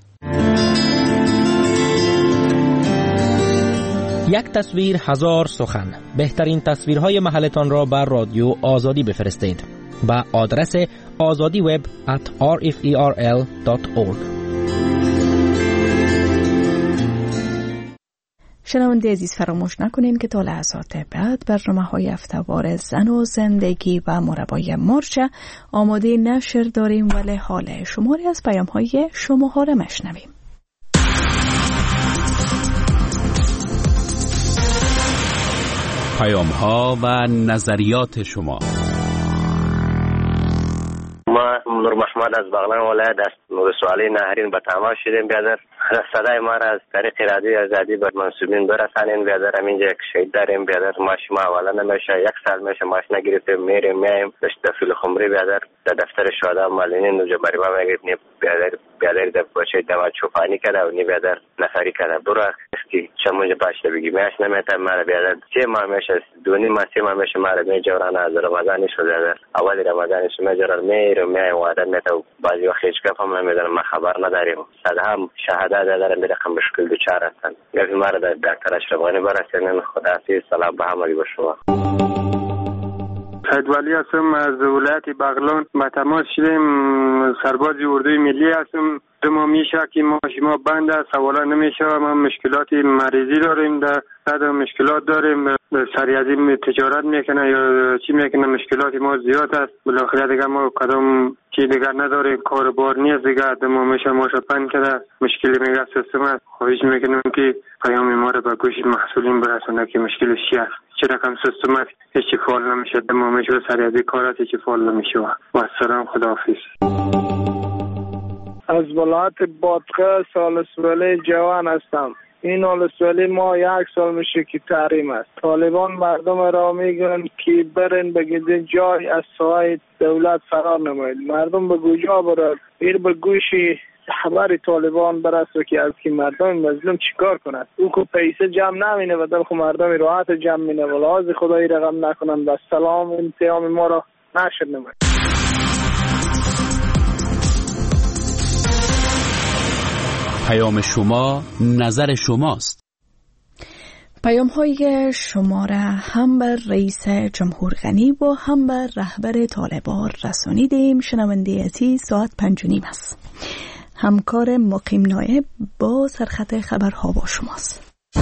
یک تصویر هزار سخن. بهترین تصویرهای محلتان را بر رادیو آزادی بفرستید با آدرس آزادی وب ات آر اف ای آر ال دات اورگ. شنونده عزیز فراموش نکنین که تا لحظات بعد برنامه‌های هفته‌وار زن و زندگی و مربای مورچه آماده نشر داریم، ولی حال شماری از پیام‌های شماها را مشنویم. پیام‌ها و نظریات شما. ما نور محمد از بغلان ولایت از نور سوالی نهرین به تماس شدیم. بیادر صدای ما را از طریق رادیو آزادی بر منصوبین برسانین. بیادر همینجا یک شهید داریم. بیادر ماش ما اولا نمیشه یک سال میشه ماش نگرفتیم، میریم میایم دفتر خمری. بیادر در دفتر شهدا مالینی نوجا بری ما میگیم بیادر بیادر در باشه دما چوپانی کرده و نی بیادر نفری کرده. برو اسکی چمونج باشه بگی میاش نمیتم ما بیادر سه ماه میشه دونی ما سه ماه میشه ما میجورن از رمضان شده. اول رمضان شو میجورن میریم میایم وعده میتو بعضی وقت هیچ کفم نمیدونم، ما خبر نداریم. صد هم شهادت دارن به رقم مشکل دوچار هستن. گفت ما را در دکتر اشرف غنی برسونین. خداحافظ. سلام به همگی با شما. سید ولی هستم از ولایت بغلان. با تماس شدیم. سرباز اردوی ملی هستم. دو ماه میشه که ما شما بند است، سوالا نمیشه. ما مشکلات مریضی داریم، در صد مشکلات داریم. سریعی تجارت میکنه یا چی میکنه، مشکلات ما زیاد است. بالاخره دیگه ما کدام چی دیگر نداریم، کاربار نیست دیگه. دو ماه میشه ما شپن کرده، مشکلی میگه سیستم است. خواهش میکنم که پیام ما رو به گوش مسئولین برسونه که مشکلش چی است. چه رقم سیستم است هیچ فعال نمیشه. دو ماه میشه سریعی کارات هیچ فعال نمیشه. و السلام، خداحافظ. از ولایت بادغه سالس ولی جوان هستم. این سالس ولی ما یک سال میشه که تحریم است. طالبان مردم را میگن که برن بگیدن جای از سایه دولت فرار نماید. مردم به گوجا برد. ایر به گوشی خبر طالبان برسه که از که مردم مظلوم چیکار کنند. او که پیسه جمع نمینه و دل خو مردم راحت جمع مینه و لحاظ خدایی رقم نکنن و سلام انتقام ما را نشر نمید. پیام شما نظر شماست. پیام های شما را هم بر رئیس جمهور غنی و هم بر رهبر طالبان رسانیدیم. شنونده عزیز ساعت پنج و نیم است. همکار مقیم نایب با سرخط خبرها با شماست.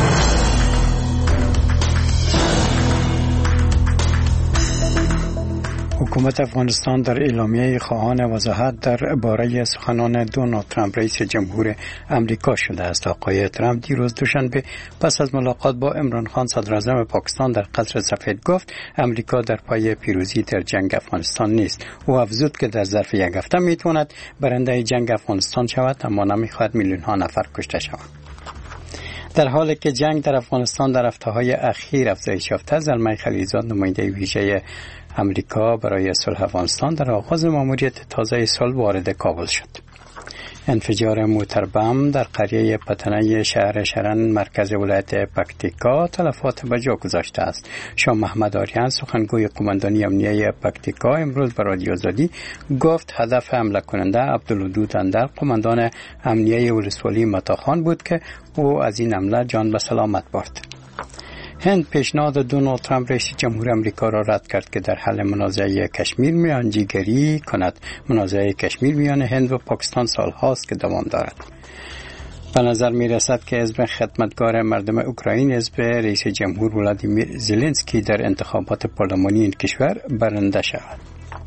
حکومت افغانستان در اعلامیه خواهان وضاحت درباره سخنان دونالد ترامپ رئیس جمهور امریکا شده است. آقای ترامپ دیروز دوشنبه پس از ملاقات با عمران خان صدر اعظم پاکستان در قصر سفید گفت امریکا در پای پیروزی در جنگ افغانستان نیست. او افزود که در ظرف یک هفته میتواند برنده جنگ افغانستان شود اما نمیخواهد میلیون ها نفر کشته شوند. در حالی که جنگ در افغانستان در هفته‌های اخیر افزایش یافته، زلمه خلیلزاد نماینده ویژه امریکا برای صلح افغانستان در آغاز ماموریت تازه سال وارد کابل شد. انفجار موتر بم در قریه پتنه شهر شرن مرکز ولایت پکتیکا تلفات به جا گذاشته است. شاه محمد آریان سخنگوی قماندانی امنیه پکتیکا امروز به رادیو آزادی گفت هدف حمله کننده عبدالودود اندر قماندان امنیه ولسوالی متاخان بود که او از این حمله جان به سلامت برد. هند پیشنهاد دونالد ترامپ رئیس جمهور امریکا را رد کرد که در حل منازعه کشمیر میانجیگری کند. منازعه کشمیر میان هند و پاکستان سالهاست که دوام دارد. به نظر می رسد که حزب خدمتگار مردم اوکراین حزب رئیس جمهور ولادیمیر زلنسکی در انتخابات پارلمانی این کشور برنده شود.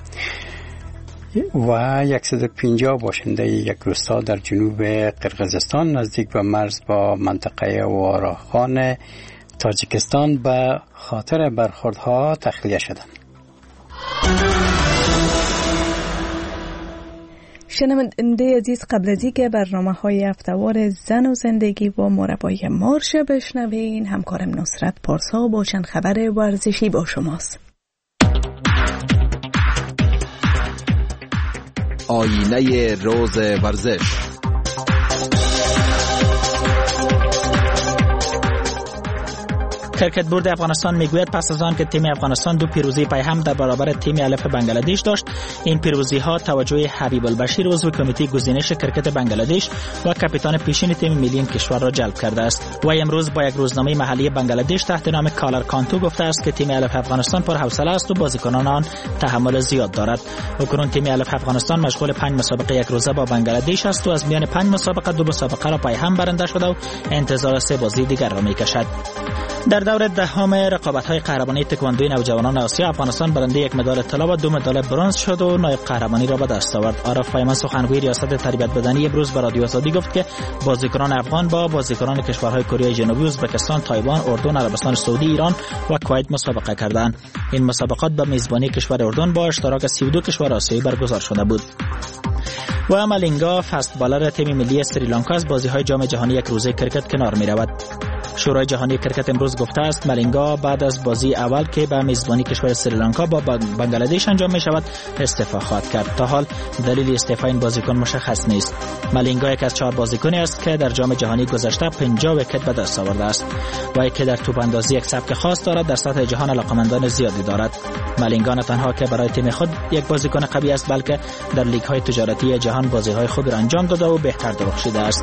و صد و پنجاه باشنده یک روستا در جنوب قرقیزستان نزدیک به مرز با منطقه واراخان تاجیکستان به خاطر برخوردها تخلیه شدند. شنونده عزیز، قبل از اینکه برنامه‌های هفته‌وار زن و زندگی و مربای مارش بشنوین، همکارم نصرت پارسا با چند خبر ورزشی با شماست. آینه روز ورزش. کرکت بورد افغانستان میگوید پس از آن که تیم افغانستان دو پیروزی پای هم در برابر تیم الف بنگلادش داشت، این پیروزی ها توجه حبیب البشیر عضو کمیته گزینش کرکت بنگلادش و کاپیتان پیشین تیم ملی کشور را جلب کرده است. و امروز با یک روزنامه محلی بنگلادش تحت نام کالر کانتو گفته است که تیم الف افغانستان پر حوصله است و بازیکنان آن تحمل زیاد دارد. اکنون تیم الف افغانستان مشغول پنج مسابقه یک روزه با بنگلادش است و از میان پنج مسابقه دو مسابقه را پای هم برنده شده و انتظار سه بازی دیگر را میکشد. در دور دهم رقابت‌های قهرمانی تکواندوی نوجوانان آسیا، افغانستان برنده یک مدال طلا و دو مدال برنز شد و نایب قهرمانی را به دست آورد. عارف پیمان سخنگوی ریاست تربیت بدنی امروز به رادیو آزادی گفت که بازیکنان افغان با بازیکنان کشورهای کره جنوبی، ازبکستان، تایوان، اردن، عربستان سعودی، ایران و کویت مسابقه کردند. این مسابقات به میزبانی کشور اردن با اشتراک سی و دو کشور آسیایی برگزار شده بود. و مالینگا فست بالر تیم ملی سریلانکا از بازی‌های جام جهانی یک روزه کرکت کنار می‌رود. شورای جهانی کرکت امروز گفته است مالینگا بعد از بازی اول که به میزبانی کشور سریلانکا با بنگلادش انجام می شود استعفا خواهد کرد. تا حال دلیل استعفا این بازیکن مشخص نیست. مالینگا یک از چهار بازیکنی است که در جام جهانی گذشته پنجاه ویکت به دست آورده است و که در توپ اندازی یک سبک خاص دارد. در سطح جهان علاقمندان زیادی دارد. مالینگا نه تنها که برای تیم خود یک بازیکن قوی است، بلکه در لیگ‌های تجارتی جهان بازی‌های خوبی را انجام داده و بهتر درخشیده است.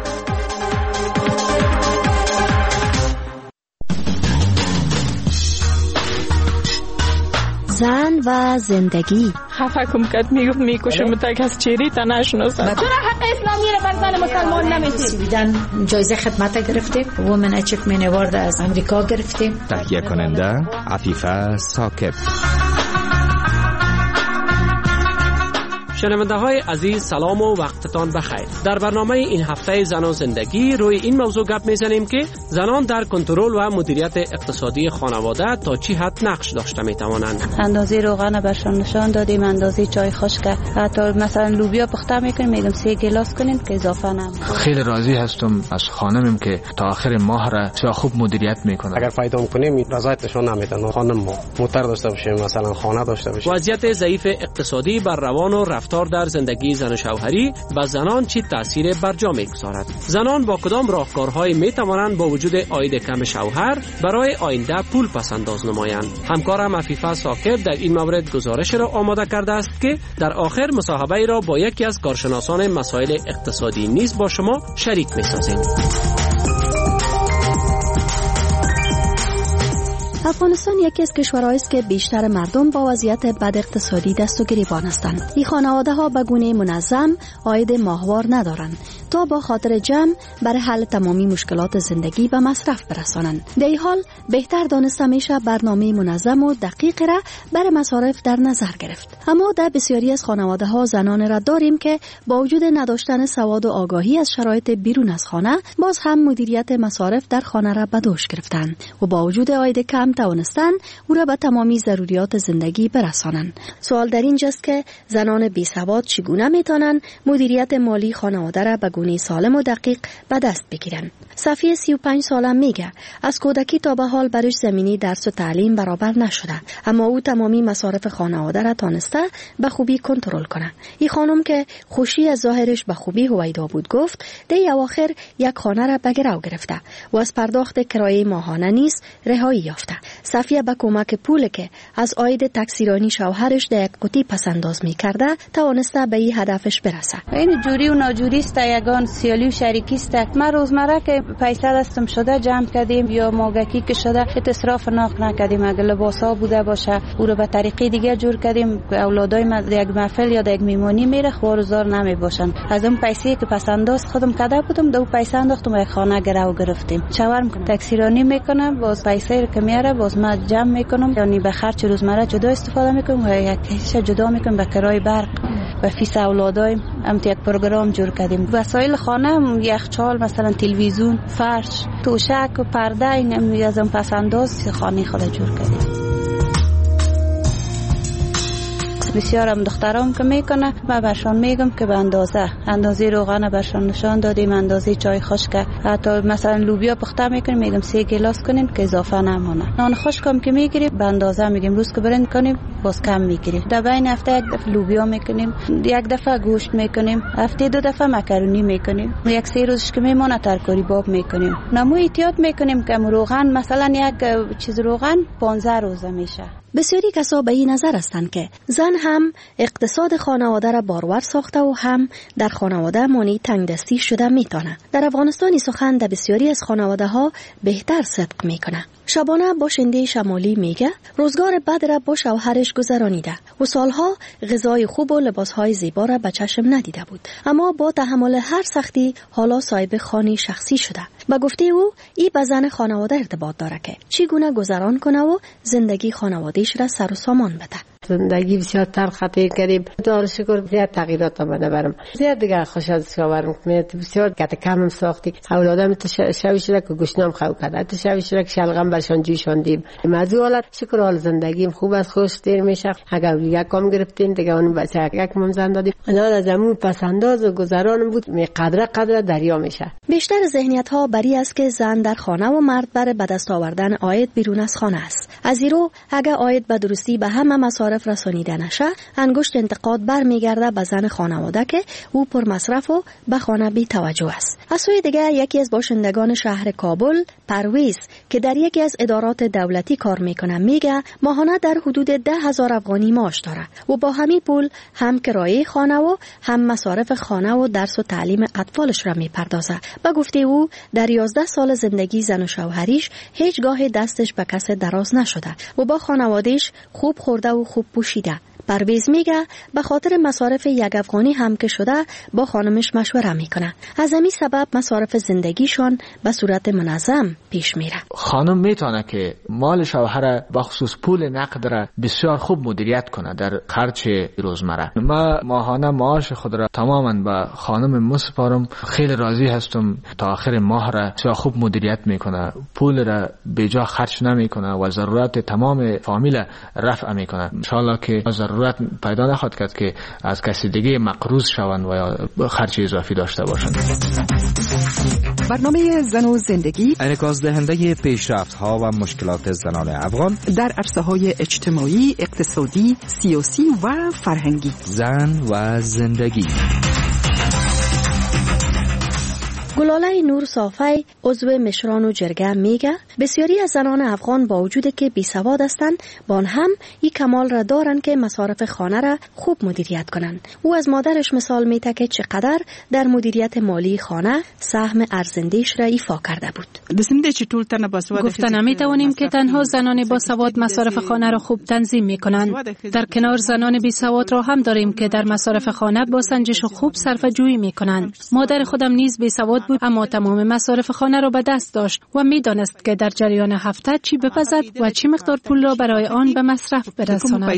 زن و زندگی. خفه کم کد میگفت میکشم تا کس چیری تا نشناسم. تو را حق اسلامی را بر زن مسلمان نمیدی. سویدن جایزه خدمت گرفتیم. وومن اچیومنت اوارد از امریکا گرفتیم. تهیه کننده عفیفه ثاقب. شنونده های عزیز سلام و وقتتان بخیر. در برنامه این هفته زن و زندگی روی این موضوع گپ میزنیم که زنان در کنترل و مدیریت اقتصادی خانواده تا چی حد نقش داشته میتوانند. اندازه روغن برشان نشان دادیم، اندازه چای خشک، حتی مثلا لوبیا پخته میکنیم میگم سه گلاس کنیم که اضافه نم. خیلی راضی هستم از خانمم که تا آخر ماه را بسیار خوب مدیریت میکنه. اگر فایده کنیم رضایتشون نمیدن. خانم موتر داشته باشه، مثلا خانه داشته باشه. وضعیت ضعیف اقتصادی بر روان و رفتار در زندگی زن و شوهری به زنان چی تأثیر برجا می‌گذارد؟ زنان با کدام راهکارهایی می‌توانند با وجود عاید کم شوهر برای آینده پول پس‌انداز نمایند؟ همکارم عفیفه ثاقب در این مورد گزارش را آماده کرده است که در آخر مصاحبه را با یکی از کارشناسان مسائل اقتصادی نیز با شما شریک می‌سازیم. افغانستان یکی از کشورهایی است که بیشتر مردم با وضعیت بد اقتصادی دست و گریبان هستند. این خانواده ها به گونه منظم عاید ماهوار ندارند تا با خاطر جمع برای حل تمامی مشکلات زندگی به مصرف برسانند. در این حال بهتر دانسته میشه برنامه منظم و دقیق را برای مصارف در نظر گرفت. اما در بسیاری از خانواده ها زنان را داریم که با وجود نداشتن سواد و آگاهی از شرایط بیرون از خانه باز هم مدیریت مصارف در خانه را به دوش گرفتند و با وجود عاید کم توانستند او را به تمامی ضروریات زندگی برسانند. سوال در اینجاست که زنان بی سواد چگونه میتونن مدیریت مالی خانواده را به گونه سالم و دقیق به دست بگیرند. صفیه سی و پنج ساله میگه از کودکی تا به حال برش زمینی درس و تعلیم برابر نشده، اما او تمامی مصارف خانواده را تانسته به خوبی کنترل کنه. این خانم که خوشی از ظاهرش به خوبی هویدا بود گفت دی اواخر یک خانه را به گرو گرفته و از پرداخت کرایه ماهانه نیز رهایی یافته. صفیه به کمک پول که از عاید تکثیرانی شوهرش در یک قوطی پسنداز میکرده توانسته به این هدفش برسه. این جوری و ناجوری است، یگان سیالی و شریکی است. ما روزمره که پیسه دستم شده جمع کردیم یا موگکی که شده اصراف ناق نکردیم. اگه لباسا بوده باشه او رو به طریقی دیگه جور کردیم. اولادای ما یک محفل یا یک میمونی میره خوارزار نمی باشن. از اون پیسه که پسنداز خودم کده بودم دو پیسه انداختم یک خانه گرو گرفتیم. چاور تکثیرانی میکنم باز پیسه که میاره باز ما جمع میکنم، یعنی به خرج روزمره جدا استفاده میکنم و یک کیسه جدا میکنم به کرای برق و فیس اولادای. هم یک پروگرام جور کردیم. وسایل خانه یخچال مثلا تلویزیون، فرش، توشک و پرده این از اون پسنداز خانه خود جور کردیم. بسیار هم دخترام که میکنه من برشان میگم که به اندازه اندازه روغن برشان نشان دادیم، اندازه چای خشک، حتی مثلا لوبیا پخته میکنیم میگم سه گلاس کنین که اضافه نمونه. نان خشک هم که میگیریم به اندازه میگیم روز که برند کنیم باز کم میگیریم. در بین هفته یک دفعه لوبیا میکنیم، یک دفعه گوشت میکنیم، هفته دو دفعه مکرونی میکنیم، یک سه روزش که میمونه ترکاری باب میکنیم. نمو احتیاط میکنیم که روغن مثلا یک چیز روغن پانزده روزه میشه. بسیاری کسا به این نظر هستند که زن هم اقتصاد خانواده را بارور ساخته و هم در خانواده مانی تنگ دستی شده میتونه. در افغانستانی سخن در بسیاری از خانواده ها بهتر صدق میکنه. شبانه باشنده شمالی میگه روزگار بد را با شوهرش گذرانیده و سالها غذای خوب و لباسهای زیبا را به چشم ندیده بود، اما با تحمل هر سختی حالا صاحب خانه شخصی شده. با گفته او ای به زن خانواده ارتباط داره که چگونه گذران کنه و زندگی خانوادهش را سر و سامان بده. زندگی بسیار تلخ کردیم. دار شکر زیاد تغییرات آمده برام. زیاد دیگه خوش از شاورم میاد. بسیار کت کمم ساختی. اولادم تو شوی شده که گوشنام خو کرده. تو شوی شده که شلغم برشان جوشاندیم. موضوع حالت شکر حال زندگیم خوب از خوش دیر میشه. اگر یک کام گرفتین دیگه اون بچه یک مم زن دادیم. انا از همون پسنداز و گذران بود. می قدر قدر دریا میشه. بیشتر ذهنیت ها بری است که زن در خانه و مرد بر به دست آوردن عاید بیرون از خانه است. از ایرو اگر عاید به درستی به همه مصارف رسانیده نشه، انگشت انتقاد برمیگرده به زن خانواده که او پر مصرف و به خانه بی توجه است. از سوی دیگر یکی از باشندگان شهر کابل، پرویز، که در یکی از ادارات دولتی کار میکنه میگه ماهانه در حدود ده هزار افغانی معاش داره و با همین پول هم کرایه خانه و هم مصارف خانه و درس و تعلیم اطفالش را میپردازه. با گفته او در یازده سال زندگی زن و شوهریش هیچگاه دستش به کس دراز نشده و با خانوادهش خوب خورده و خوب پوشیده. پرویز میگه به خاطر مصارف یک افغانی هم که شده با خانمش مشوره میکنه. از همین سبب مصارف زندگیشون به صورت منظم پیش میره. خانم میتونه که مال شوهر به خصوص پول نقد را بسیار خوب مدیریت کنه در خرج روزمره. ما ماهانه معاش خود را تماما به خانم مسپارم. خیلی راضی هستم تا آخر ماه را بسیار خوب مدیریت میکنه، پول را به جا خرج نمیکنه و ضرورت تمام فامیل رفع میکنه. ان شاء الله که ضرورت پیدا نخواهد کرد که از کسی دیگه مقروض شوند و یا خرج اضافی داشته باشند. برنامه زن و زندگی انعکاس دهنده پیشرفت ها و مشکلات زنان افغان در عرصه های اجتماعی، اقتصادی، سیاسی و فرهنگی. زن و زندگی. گلاله نور صافی عضو مشران و جرگه میگه بسیاری از زنان افغان با وجود که بی سواد هستند با آن هم این کمال را دارند که مصارف خانه را خوب مدیریت کنند. او از مادرش مثال میده که چقدر در مدیریت مالی خانه سهم ارزنده‌اش را ایفا کرده بود. گفتن نمیتوانیم که تنها زنان با سواد مصارف خانه را خوب تنظیم میکنند. در کنار زنان بی سواد را هم داریم که در مصارف خانه با سنجش خوب صرفه جویی میکنند. مادر خودم نیز بی سواد بود اما تمام مصارف خانه را به دست داشت و میدانست که در جریان هفته چی بپزد و چی مقدار پول را برای آن به مصرف برساند.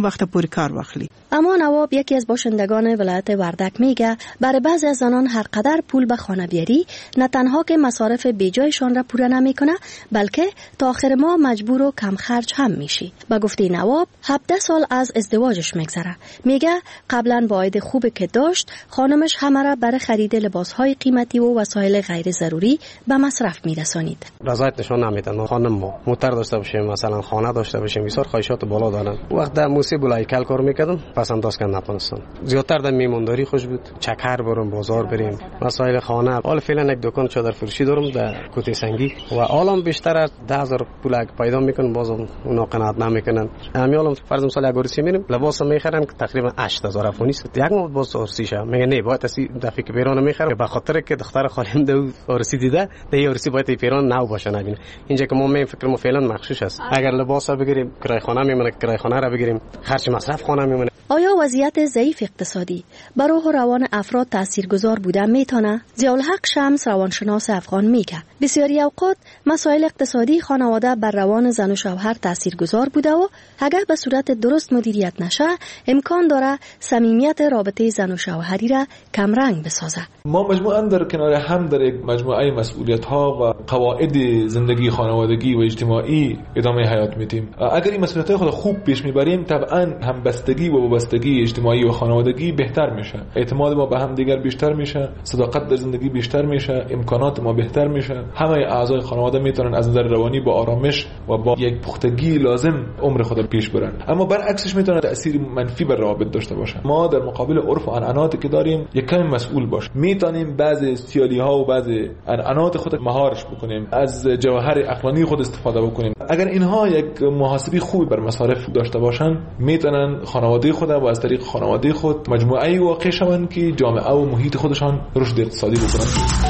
اما نواب یکی از باشندگان ولایت وردک میگه برای بعضی از زنان هر قدر پول به خانه بیاری نه تنها که مصارف بیجایشان را پوره نمیکنه بلکه تا آخر ماه مجبور و کم خرج هم میشی. به گفته نواب هفده سال از ازدواجش میگذره. میگه قبلا با عاید خوبی که داشت خانمش همه را برای خرید لباسهای قیمتی و وسایل غیر ضروری به مصرف میرسانید. رضایت نشان نمیدن. خانم ما موتر داشته باشیم، مثلا خانه داشته باشیم، بسیار خواهشات بالا دارن. وقت در موسی بلایکل کار میکردم پس انداز کردم افغانستان. زیادتر در میمونداری خوش بود. چکر بریم بازار بریم، مسائل خانه. حالا فعلا یک دکان چادر فروشی دارم در کوته سنگی و حالا بیشتر از ده هزار پول پیدا میکنم بازم اونا قناعت نمیکنن. همیالم فرض مثال یک عروسی میریم لباس میخرن که تقریبا هشت هزار افغانی است. یک ماه باز عروسیشه میگه نه باید اسی دفعه که پیران میخره به خاطر که دختر خالم دو عروسی دیده ده عروسی باید پیران نو باشه نبینه. اینجا که ما می فکر ما فعلا مخشوش است. اگر لباس بگیریم کرای خانه میمونه، کرای خانه را بگیریم خرج مصرف خانه میمونه. آیا وضعیت ضعیف اقتصادی بر روح و روان افراد تاثیرگذار بوده میتونه؟ ضیاءالحق شمس روانشناس افغان میگه بسیاری اوقات مسائل اقتصادی خانواده بر روان زن و شوهر تاثیرگذار بوده و اگر به صورت درست مدیریت نشه امکان داره صمیمیت رابطه زن و شوهری را کم رنگ بسازه. ما مجموعاً در کنار هم در یک مجموعه مسئولیت ها و قواعد زندگی خانوادگی و اجتماعی ادامه حیات میدیم. اگر این مسئولیت های خود خوب پیش میبریم طبعاً همبستگی و وابستگی اجتماعی و خانوادگی بهتر میشه، اعتماد ما به هم دیگر بیشتر میشه، صداقت در زندگی بیشتر میشه، امکانات ما بهتر میشه. همه اعضای خانواده میتونن از نظر روانی با آرامش و با یک پختگی لازم عمر خود پیش برن. اما برعکسش میتونه تأثیر منفی بر روابط داشته باشه. ما در مقابل عرف و عنعناتی که داریم یک کمی مسئول باش. میتونیم بعضی سیالی ها و بعضی عنعنات خود مهارش بکنیم، از جوهر عقلانی خود استفاده بکنیم. اگر اینها یک محاسبه خوبی بر مصارف داشته باشن میتونن خانواده خود و از طریق خانواده خود مجموعه‌ای واقع شوند که جامعه و محیط خودشان رشد اقتصادی بکنند.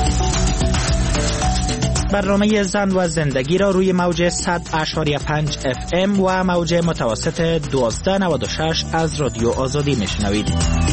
برنامه زن و زندگی را روی موج صد اشاری پنج اف ام و موج متوسط دوازده نود و شش از رادیو آزادی میشنوید.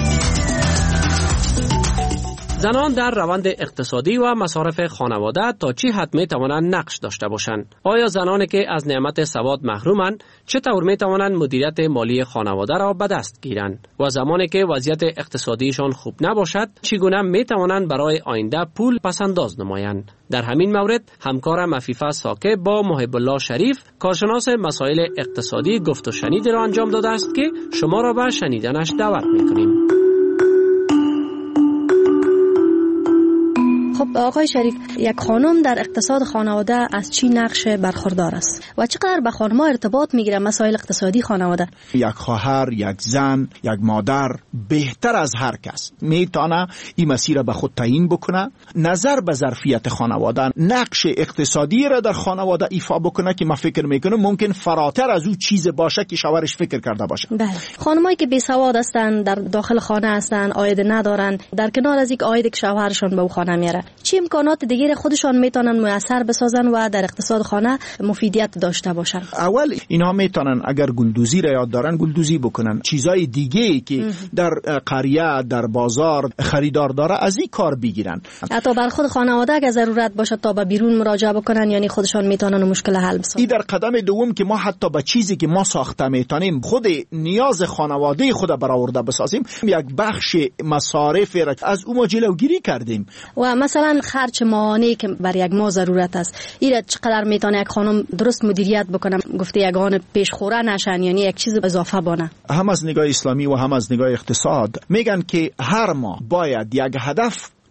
زنان در روند اقتصادی و مصارف خانواده تا چی حد می توانند نقش داشته باشند؟ آیا زنانی که از نعمت سواد محرومند چطور می توانند مدیریت مالی خانواده را به دست گیرند؟ و زمانی که وضعیت اقتصادیشان خوب نباشد چگونه می توانند برای آینده پول پسنداز نمایند؟ در همین مورد همکارم عفیفه ساکب با محب الله شریف کارشناس مسائل اقتصادی گفت و شنید را انجام داده است که شما را به شنیدنش دعوت می کنیم. خب آقای شریف، یک خانم در اقتصاد خانواده از چی نقش برخوردار است و چقدر به خانم‌ها ارتباط میگیره مسائل اقتصادی خانواده؟ یک خواهر، یک زن، یک مادر بهتر از هر کس میتونه این مسیر به خود تعیین بکنه، نظر به ظرفیت خانواده، نقش اقتصادی را در خانواده ایفا بکنه که ما فکر میکنم ممکن فراتر از او چیز باشه که شوهرش فکر کرده باشه. بله. خانمایی که بی سواد هستن، در داخل خانه هستن، عاید ندارن، در کنار از یک عاید که شوهرشون به خانه میاره، چه امکانات دیگر خودشان میتونن میسر بسازن و در اقتصاد خانه مفیدیت داشته باشن؟ اول اینها میتونن اگر گلدوزی را یاد دارن گلدوزی بکنن، چیزای دیگه که اه. در قریه در بازار خریدار داره از این کار بگیرن. حتی بر خود خانواده اگه ضرورت باشه تا به بیرون مراجعه بکنن، یعنی خودشان میتونن مشکل حل بسازن. این در قدم دوم که ما حتی به چیزی که ما ساخته میتونیم خود نیاز خانواده خود برآورده بسازیم، یک بخش مصارف را از اون جلوگیری کردیم. و مثلا خرج ماهانه که بر یک ماه ضرورت است، این چقدر میتونه یک خانم درست مدیریت بکنه؟ گفته یگان پیشخوره نشن، یعنی یک چیز اضافه بانه. هم از نگاه اسلامی و هم از نگاه اقتصاد میگن که هر ماه باید یک هدف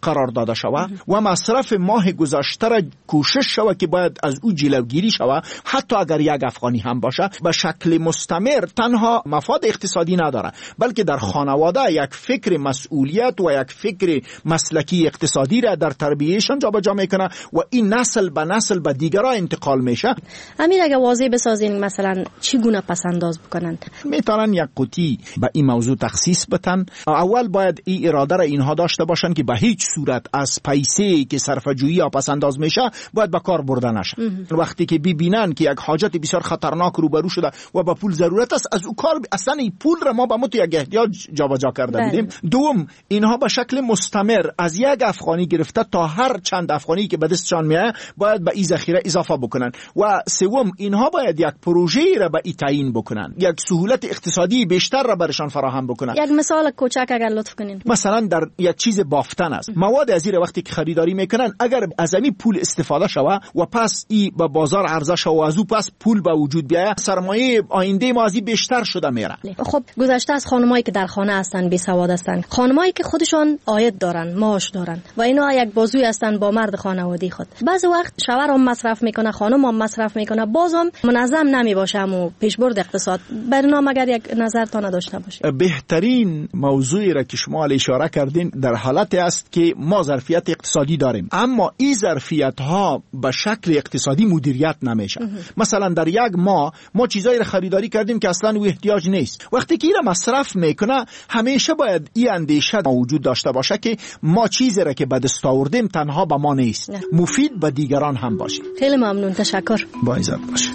قرار داده شود و مصرف ماه گذشته را کوشش شود که باید از او جلوگیری شود، حتی اگر یک افغانی هم باشه، به شکل مستمر تنها مفاد اقتصادی نداره، بلکه در خانواده یک فکر مسئولیت و یک فکر مسلکی اقتصادی را در تربیتشان جابجا میکنه و این نسل به نسل به دیگرها انتقال میشه. امیر اگه واضح بسازین مثلا چگونه پس انداز بکنند؟ میتونن یک قوطی به این موضوع تخصیص بدن. اول باید این اراده را اینها داشته باشن که به هیچ صورت از پیسه که صرفه‌جویی یا پس انداز میشه باید به کار برده نشه. وقتی که ببینن که یک حاجت بسیار خطرناک روبرو شده و به پول ضرورت است، از او کار اصلا این پول را ما به مت یک احتیاج جابجا کرده بودیم. دوم، اینها به شکل مستمر از یک افغانی گرفته تا هر چند افغانی که به دستشان میاد باید به این ذخیره اضافه بکنن. و سوم، اینها باید یک پروژه را به این تعیین بکنن، یک سهولت اقتصادی بیشتر را برشان فراهم بکنن. یک مثال کوچک اگر لطف کنین. مثلا در یک چیز بافتن است، مواد از این وقتی که خریداری میکنن اگر از این پول استفاده شود و پس ای به بازار عرضه شود و از او پس پول به وجود بیاید، سرمایه آینده ما از این بیشتر شده میره. خب گذشته از خانمایی که در خانه هستن بی سواد هستن، خانمایی که خودشان عاید دارن، معاش دارن و اینا یک بازوی هستن با مرد خانوادگی خود، بعضی وقت شوهر هم مصرف میکنه، خانم هم مصرف میکنه، بازم منظم نمیباشه و پیشبرد اقتصاد. برنامه اگر یک نظر تا نداشته باشه. بهترین موضوعی را که شما علی اشاره کردین در حالت است که ما ظرفیت اقتصادی داریم، اما این ظرفیت ها به شکل اقتصادی مدیریت نمیشه. مثلا در یک ماه ما چیزایی را خریداری کردیم که اصلا او احتیاج نیست. وقتی که این را مصرف میکنه، همیشه باید این اندیشه موجود داشته باشه که ما چیزی را که به دست آوردیم تنها به ما نیست، نه. مفید به دیگران هم باشه. خیلی ممنون، تشکر. با عزت باشه.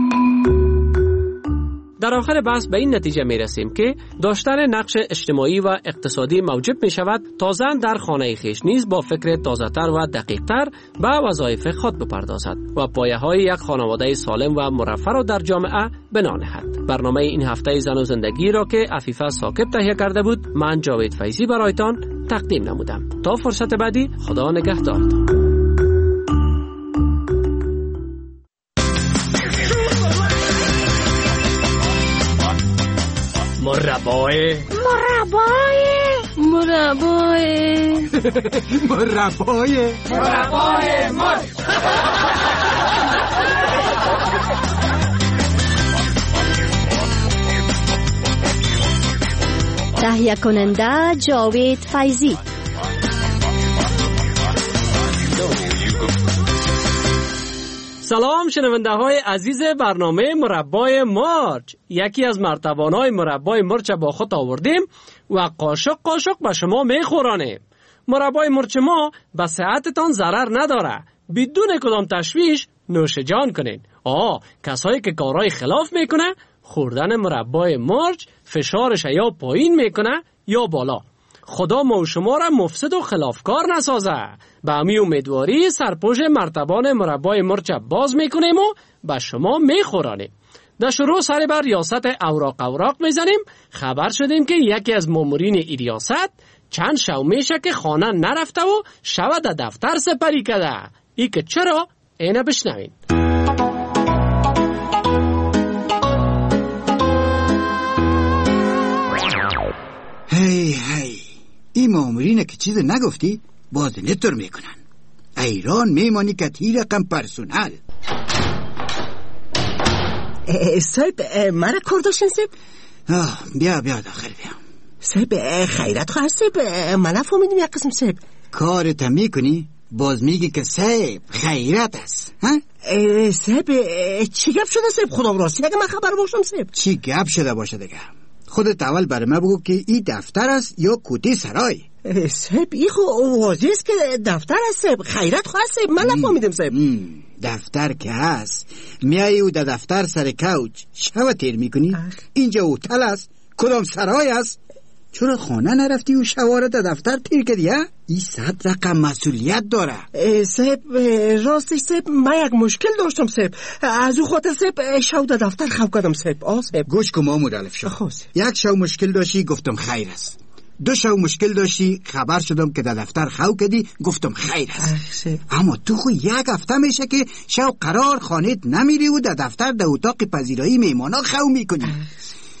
در آخر بحث به این نتیجه می رسیم که داشتن نقش اجتماعی و اقتصادی موجب می شود تا زن در خانه خویش نیز با فکر تازه تر و دقیق تر به وظایف خود بپردازد و پایه های یک خانواده سالم و مرفه را در جامعه بنا نهد. برنامه این هفته زن و زندگی را که عفیفه ثاقب تهیه کرده بود، من جاوید فیضی برایتان تقدیم نمودم. تا فرصت بعدی، خدا نگهدارتان. مربای مربای مربای مربای مربای مر تهیه کننده جاوید فیضی. سلام شنونده های عزیز برنامه مربای مرچ. یکی از مرتبانای مربای مرچ با خود آوردیم و قاشق قاشق به شما میخورانیم. مربای مرچ ما به صحتتان ضرر نداره. بدون کدام تشویش نوش جان کنین. آه کسایی که کارهای خلاف میکنه، خوردن مربای مرچ فشارش یا پایین میکنه یا بالا. خدا ما و شما را مفسد و خلافکار نسازه. به امی امیدواری سرپوش مرتبان مربای مرچ باز میکنیم و به شما میخورانیم. در شروع سر بر ریاست اوراق اوراق میزنیم. خبر شدیم که یکی از مامورین ای ریاست چند شو میشه که خانه نرفته و شو در دفتر سپری کرده. ای که چرا؟ اینه بشنوین. هی هی این مامورینه که چیز نگفتی باز نتر میکنن. ایران میمانی که تی رقم پرسونل. صاحب مرا کرداشن صاحب. بیا بیا داخل بیا. صاحب خیرت خواهد صاحب، من نفهمیدم یک قسم صاحب. کارت میکنی باز میگی که صاحب خیرت است. صاحب چی گپ شده صاحب؟ خدا راستی اگه من خبر باشم صاحب. چی گپ شده باشه دیگه؟ خودت اول برای من بگو که این دفتر است یا کوتی سرای؟ صاحب ای خو واضح است که دفتر است صاحب. خیرت خواهد صاحب، من نفهمیدم صاحب. دفتر که هست میایی و در دفتر سر کوچ شو تیر میکنی؟ اینجا هتل است؟ کدام سرای است؟ چرا خانه نرفتی و شواره در دفتر تیر کردی؟ این صد رقم مسئولیت داره. صاحب راستش صاحب من یک مشکل داشتم صاحب، از او خاطر صاحب شو در دفتر خواب کردم صاحب. آه صاحب گوش که ما مدلف شد. یک شو مشکل داشتی گفتم خیر است. دو شو مشکل داشتی خبر شدم که در دفتر خو کردی گفتم خیر است. اما تو خو یک هفته میشه که شو قرار خانت نمیری و در دفتر در اتاق پذیرایی میمانا خو میکنی.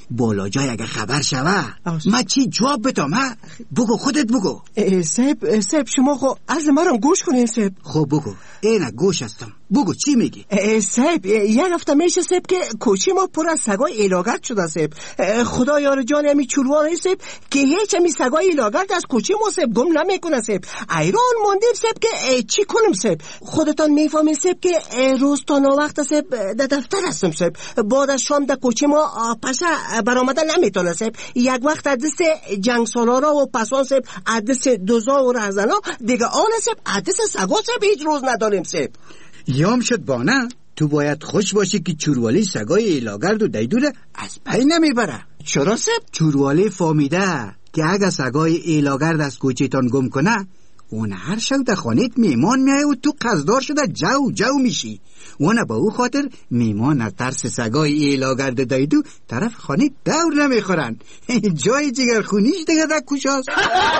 بالا جای اگه خبر شوه ما چی جواب بدم؟ ها بگو خودت بگو. سب سب شما خو از مرا گوش کنین سب. خب بگو اینا گوش هستم، بگو چی میگی؟ سب یک هفته میشه سب که کوچی ما پر از سگای ایلاگرد شده سب. خدا یار جان همی چوروان سب که هیچ همی سگای ایلاگرد از کوچی ما سب گم نمیکنه سب. ایران موندیم سب که چی کنم سب؟ خودتان میفهمین سب که روز تا نو وقت سب در دفتر هستم سب. بعد از شام در کوچی ما پس برآمدن نمیتونه سب. یک وقت عدس جنگ سالارا و پسان سب عدس دوزا و رهزنا دیگه آن سب عدس سگا سب هیچ روز نداریم سب. یام شد بانه تو باید خوش باشی که چوروالی سگای ایلاگرد و دیدوره از پی نمیبره. چرا سب؟ چوروالی فامیده که اگه سگای ایلاگرد از کوچیتان گم کنه اون هر شب در خانیت میمان میای و تو قصدار شده جو جو میشی. اون با او خاطر میمان از ترس سگای ایلاگرد دیدو طرف خانیت دور نمیخورن. جای جگر خونیش دیگه در کجاست؟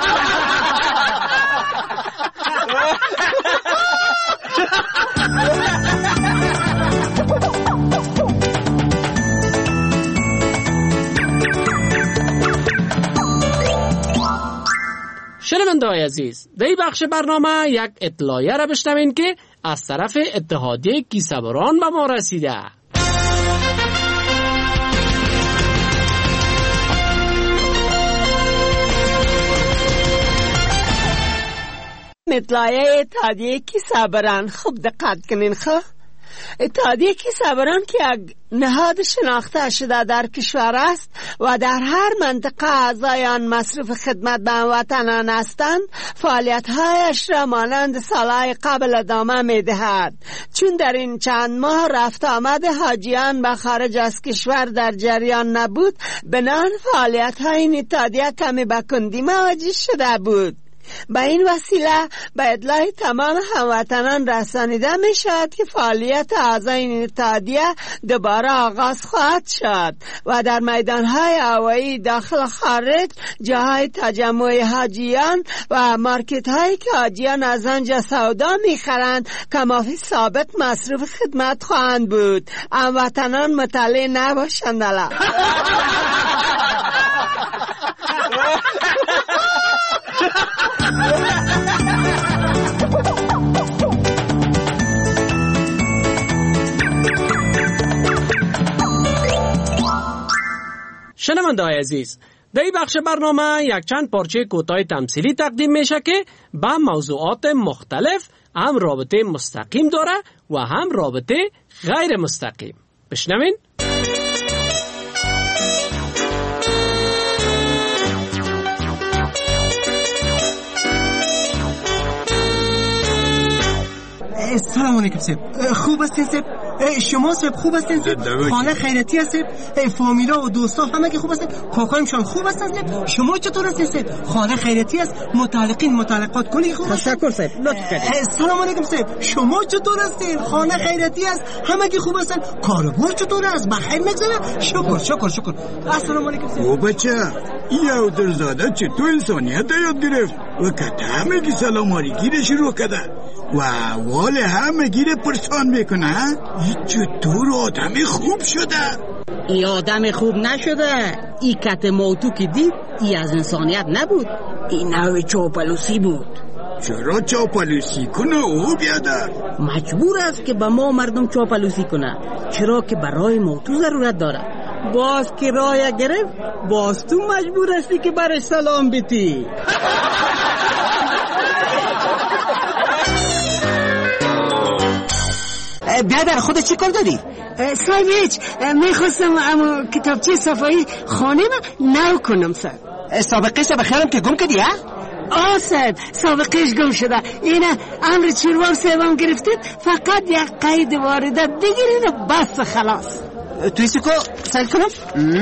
شنونده‌های عزیز، در این بخش برنامه یک اطلاعیه را بشنوین که از طرف اتحادیه کیسه‌بران به ما رسیده. اطلاعیه اتحادیه کیسه‌بران خوب دقت کنین. خب اتحادیه کیسه‌بران که یک نهاد شناخته شده در کشور است و در هر منطقه اعضای آن مصروف خدمت به هموطنان هستند، فعالیت‌هایش را مانند سالهای قبل ادامه می‌دهد، چون در این چند ماه رفت آمد حاجیان به خارج از کشور در جریان نبود. بنابراین فعالیت‌های این اتحادیه کمی به کندی مواجه شده بود. به این وسیله به اطلاع تمام هموطنان رسانیده می شود که فعالیت اعضای این اتحادیه دوباره آغاز خواهد شد و در میدانهای هوایی داخل و خارج، جاهای تجمع حاجیان و مارکت هایی که حاجیان از آنجا سودا می خرند کمافی ثابت مصروف خدمت خواهند بود. هموطنان مطلع نباشند. الا شنونده‌های عزیز، در این بخش برنامه یک چند پارچه کوتاه تمثیلی تقدیم میشه که با موضوعات مختلف هم رابطه مستقیم داره و هم رابطه غیر مستقیم. بشنوین. سلام علیکم سب. خوب هستین سب؟ شما سب خوب هستین سب؟ خانه خیرتی هست سب؟ فامیلا و دوستا همه که خوب هستن؟ کاکایمشان خوب هستن سب؟ شما چطور هستین سب؟ خانه خیرتی هست؟ متعلقین متعلقات کلی خوب هستن؟ تشکر سب. لطف کردید. سلام علیکم سب. شما چطور هستین؟ خانه خیرتی هست؟ همه که خوب هستن؟ کاروبار چطور است؟ بخیر میگذره؟ شکر شکر شکر. السلام علیکم سب. او بچه یا درزاده چطور انسانیت یاد گرفت و کته همه که سلام علیکی رو شروع کرده و واله همه گیره پرسان میکنه. چطور آدم خوب شده؟ ای آدم خوب نشده. ای کت موتو که دید ای از انسانیت نبود، ای نوع چاپلوسی بود. چرا چاپلوسی کنه او بیادر؟ مجبور است که به ما مردم چاپلوسی کنه، چرا که برای موتو ضرورت داره. باز که رای گرفت باز تو مجبور هستی که برش سلام بیتی. بیادر خودت چی کار داری؟ صاحب هیچ، میخواستم اما کتابچه صفایی خانه ما نو کنم سر. سابقه سه بخیرم که گم کردی ها؟ آه صاحب سابقهش گم شده. اینه امر چیروان صاحبم گرفتید، فقط یک قید واردت بگیرید و بس خلاص. توی سکو سل کنم؟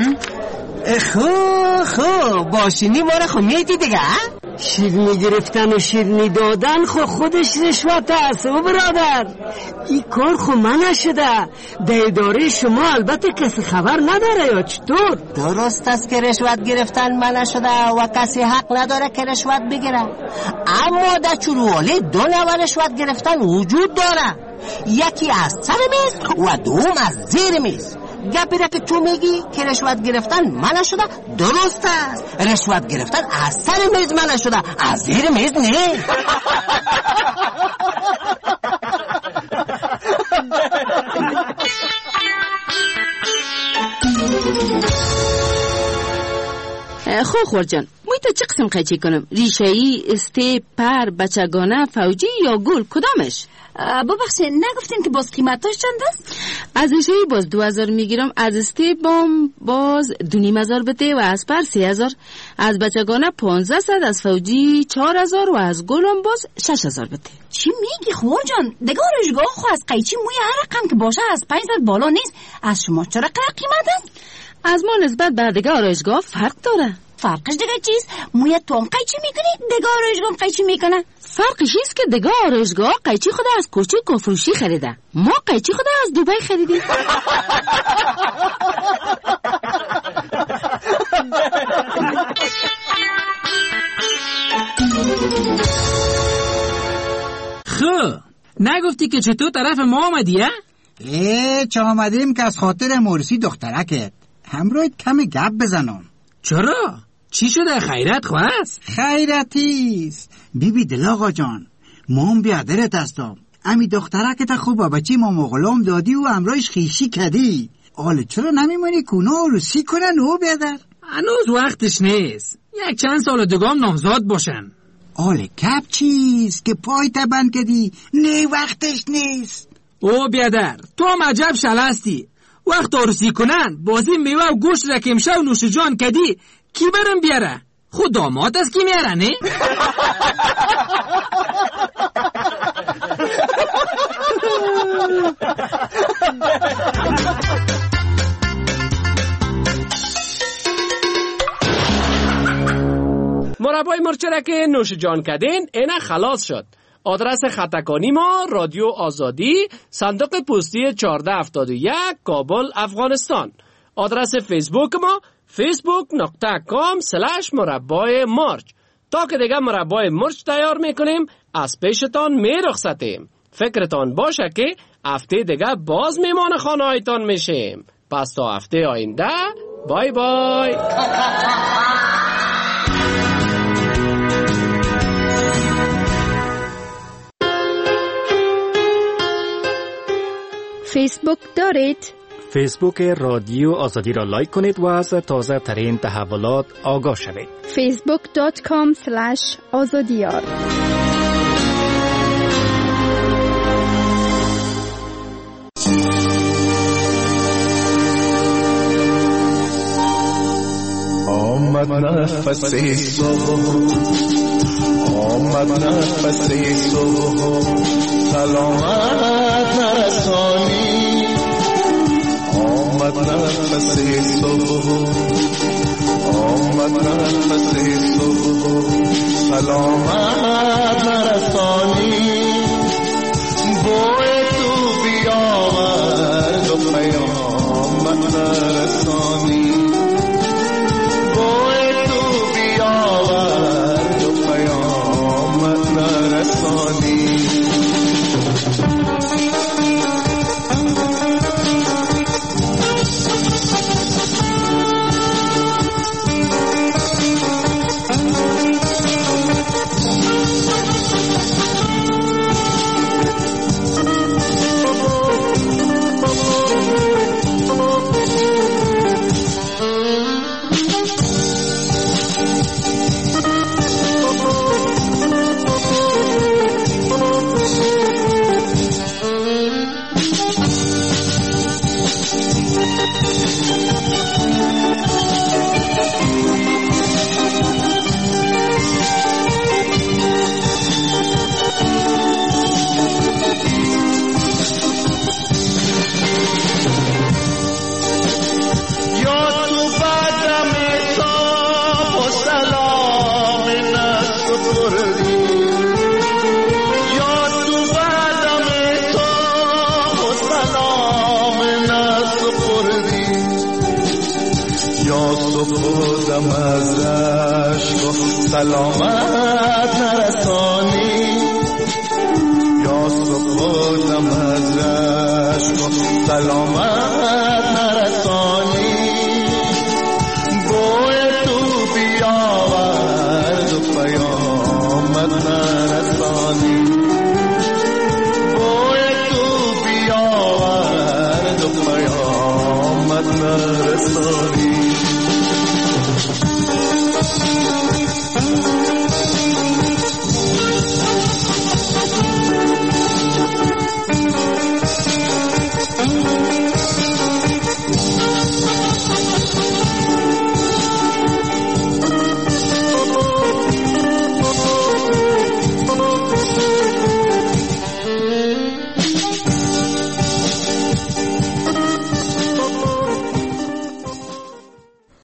خو خو باشینی ماره خو میدی دیگه ها؟ شیرنی گرفتن و شیرنی دادن خو خودش رشوت است و برادر. این کار خو منع شده. در اداره شما البته کسی خبر نداره یا چطور؟ درست است که رشوت گرفتن منع شده و کسی حق نداره که رشوت بگیره، اما در چرووالی دو نوع رشوت گرفتن وجود داره، یکی از سر میز و دوم از زیر میز. گپی را که تو میگی که رشوت گرفتن منع شده درست است. رشوت گرفتن از سر میز منع شده، از زیر میز نه. خوخور جان، موی تا چه قسم قیچی کنم؟ ریشه‌ای، استیپ، پر، بچگانه، فوجی یا گل کدامش؟ ببخشید نگفتین که باز قیمتاش چند است؟ از ریشه‌ای باز دو هزار میگیرم، از استیپ بام باز دو نیم هزار بده و از پر سی هزار، از بچگانه پانزده صد، از فوجی چهار هزار و از گلم باز شش هزار بده. چی میگی خور جان؟ دگه آرایشگاه خو از قیچی موی هر رقم که باشه از پنج هزار بالا نیست. از شما چرا قدر قیمت است؟ از ما نسبت به دیگه آرایشگاه فرق داره. فرقش دیگه چیست؟ موی تو هم قیچی میکنی، دیگه آرایشگاه قیچی میکنه. فرقش ایست که دیگه آرایشگاه قیچی خود از کوچه کفروشی خریده، ما قیچی خود از دبی خریدیم. خب نگفتی که چطور طرف ما آمدیه؟ ای چه آمدیم که از خاطر مورسی دخترکت همراهت کم گپ بزنم. چرا؟ چی شده؟ خیرت خواست؟ خیرتیست بی بی دل آقا جان، مام بیادرت هستم. امی دخترکت خوبه بچی ما مغلوم دادی و همراهش خیشی کدی. آله چرا نمیمونی کنه روسی کنن او بیادر؟ هنوز وقتش نیست، یک چند سال دگام نامزاد باشن. آله کپ چیست که پای تبند کدی؟ نه وقتش نیست. او بیادر تو هم عجب شلستی، وقت عروسی کنن بازی میوه و گوشت را که امشب نوش جان کدی کی برم بیاره؟ خود داماد است کی میاره نه؟ مربای مرچه که نوش جان کدین اینه خلاص شد. آدرس خطکانی ما رادیو آزادی، صندوق پستی چهارده هفتاد و یک، کابل، افغانستان. آدرس فیسبوک ما فیسبوک نقطه کام سلش مربای مرچ. تا که دیگه مربای مرچ تیار میکنیم از پیشتان میرخصتیم. فکرتان باشه که هفته دیگه باز میمان خانه هایتان میشیم. پس تا هفته آینده بای بای. فیسبوک دارید؟ فیسبوک رادیو آزادی را لایک کنید و از تازه ترین تحولات آگاه شوید. فیسبوک دات کام سلش آزادیار. آمد نفس صبح، آمد نفس صبح، سلامت نرسانی. آمد نفس صبح، آمد نفس صبح، سلامت نرسانی. بوی تو بیاورد و پیامت نرسانی. بوی تو بیاورد و پیامت نرسانی. سلامت نرسانی. یا سپردم از رشک و سلامت نرسانی. افغانستانی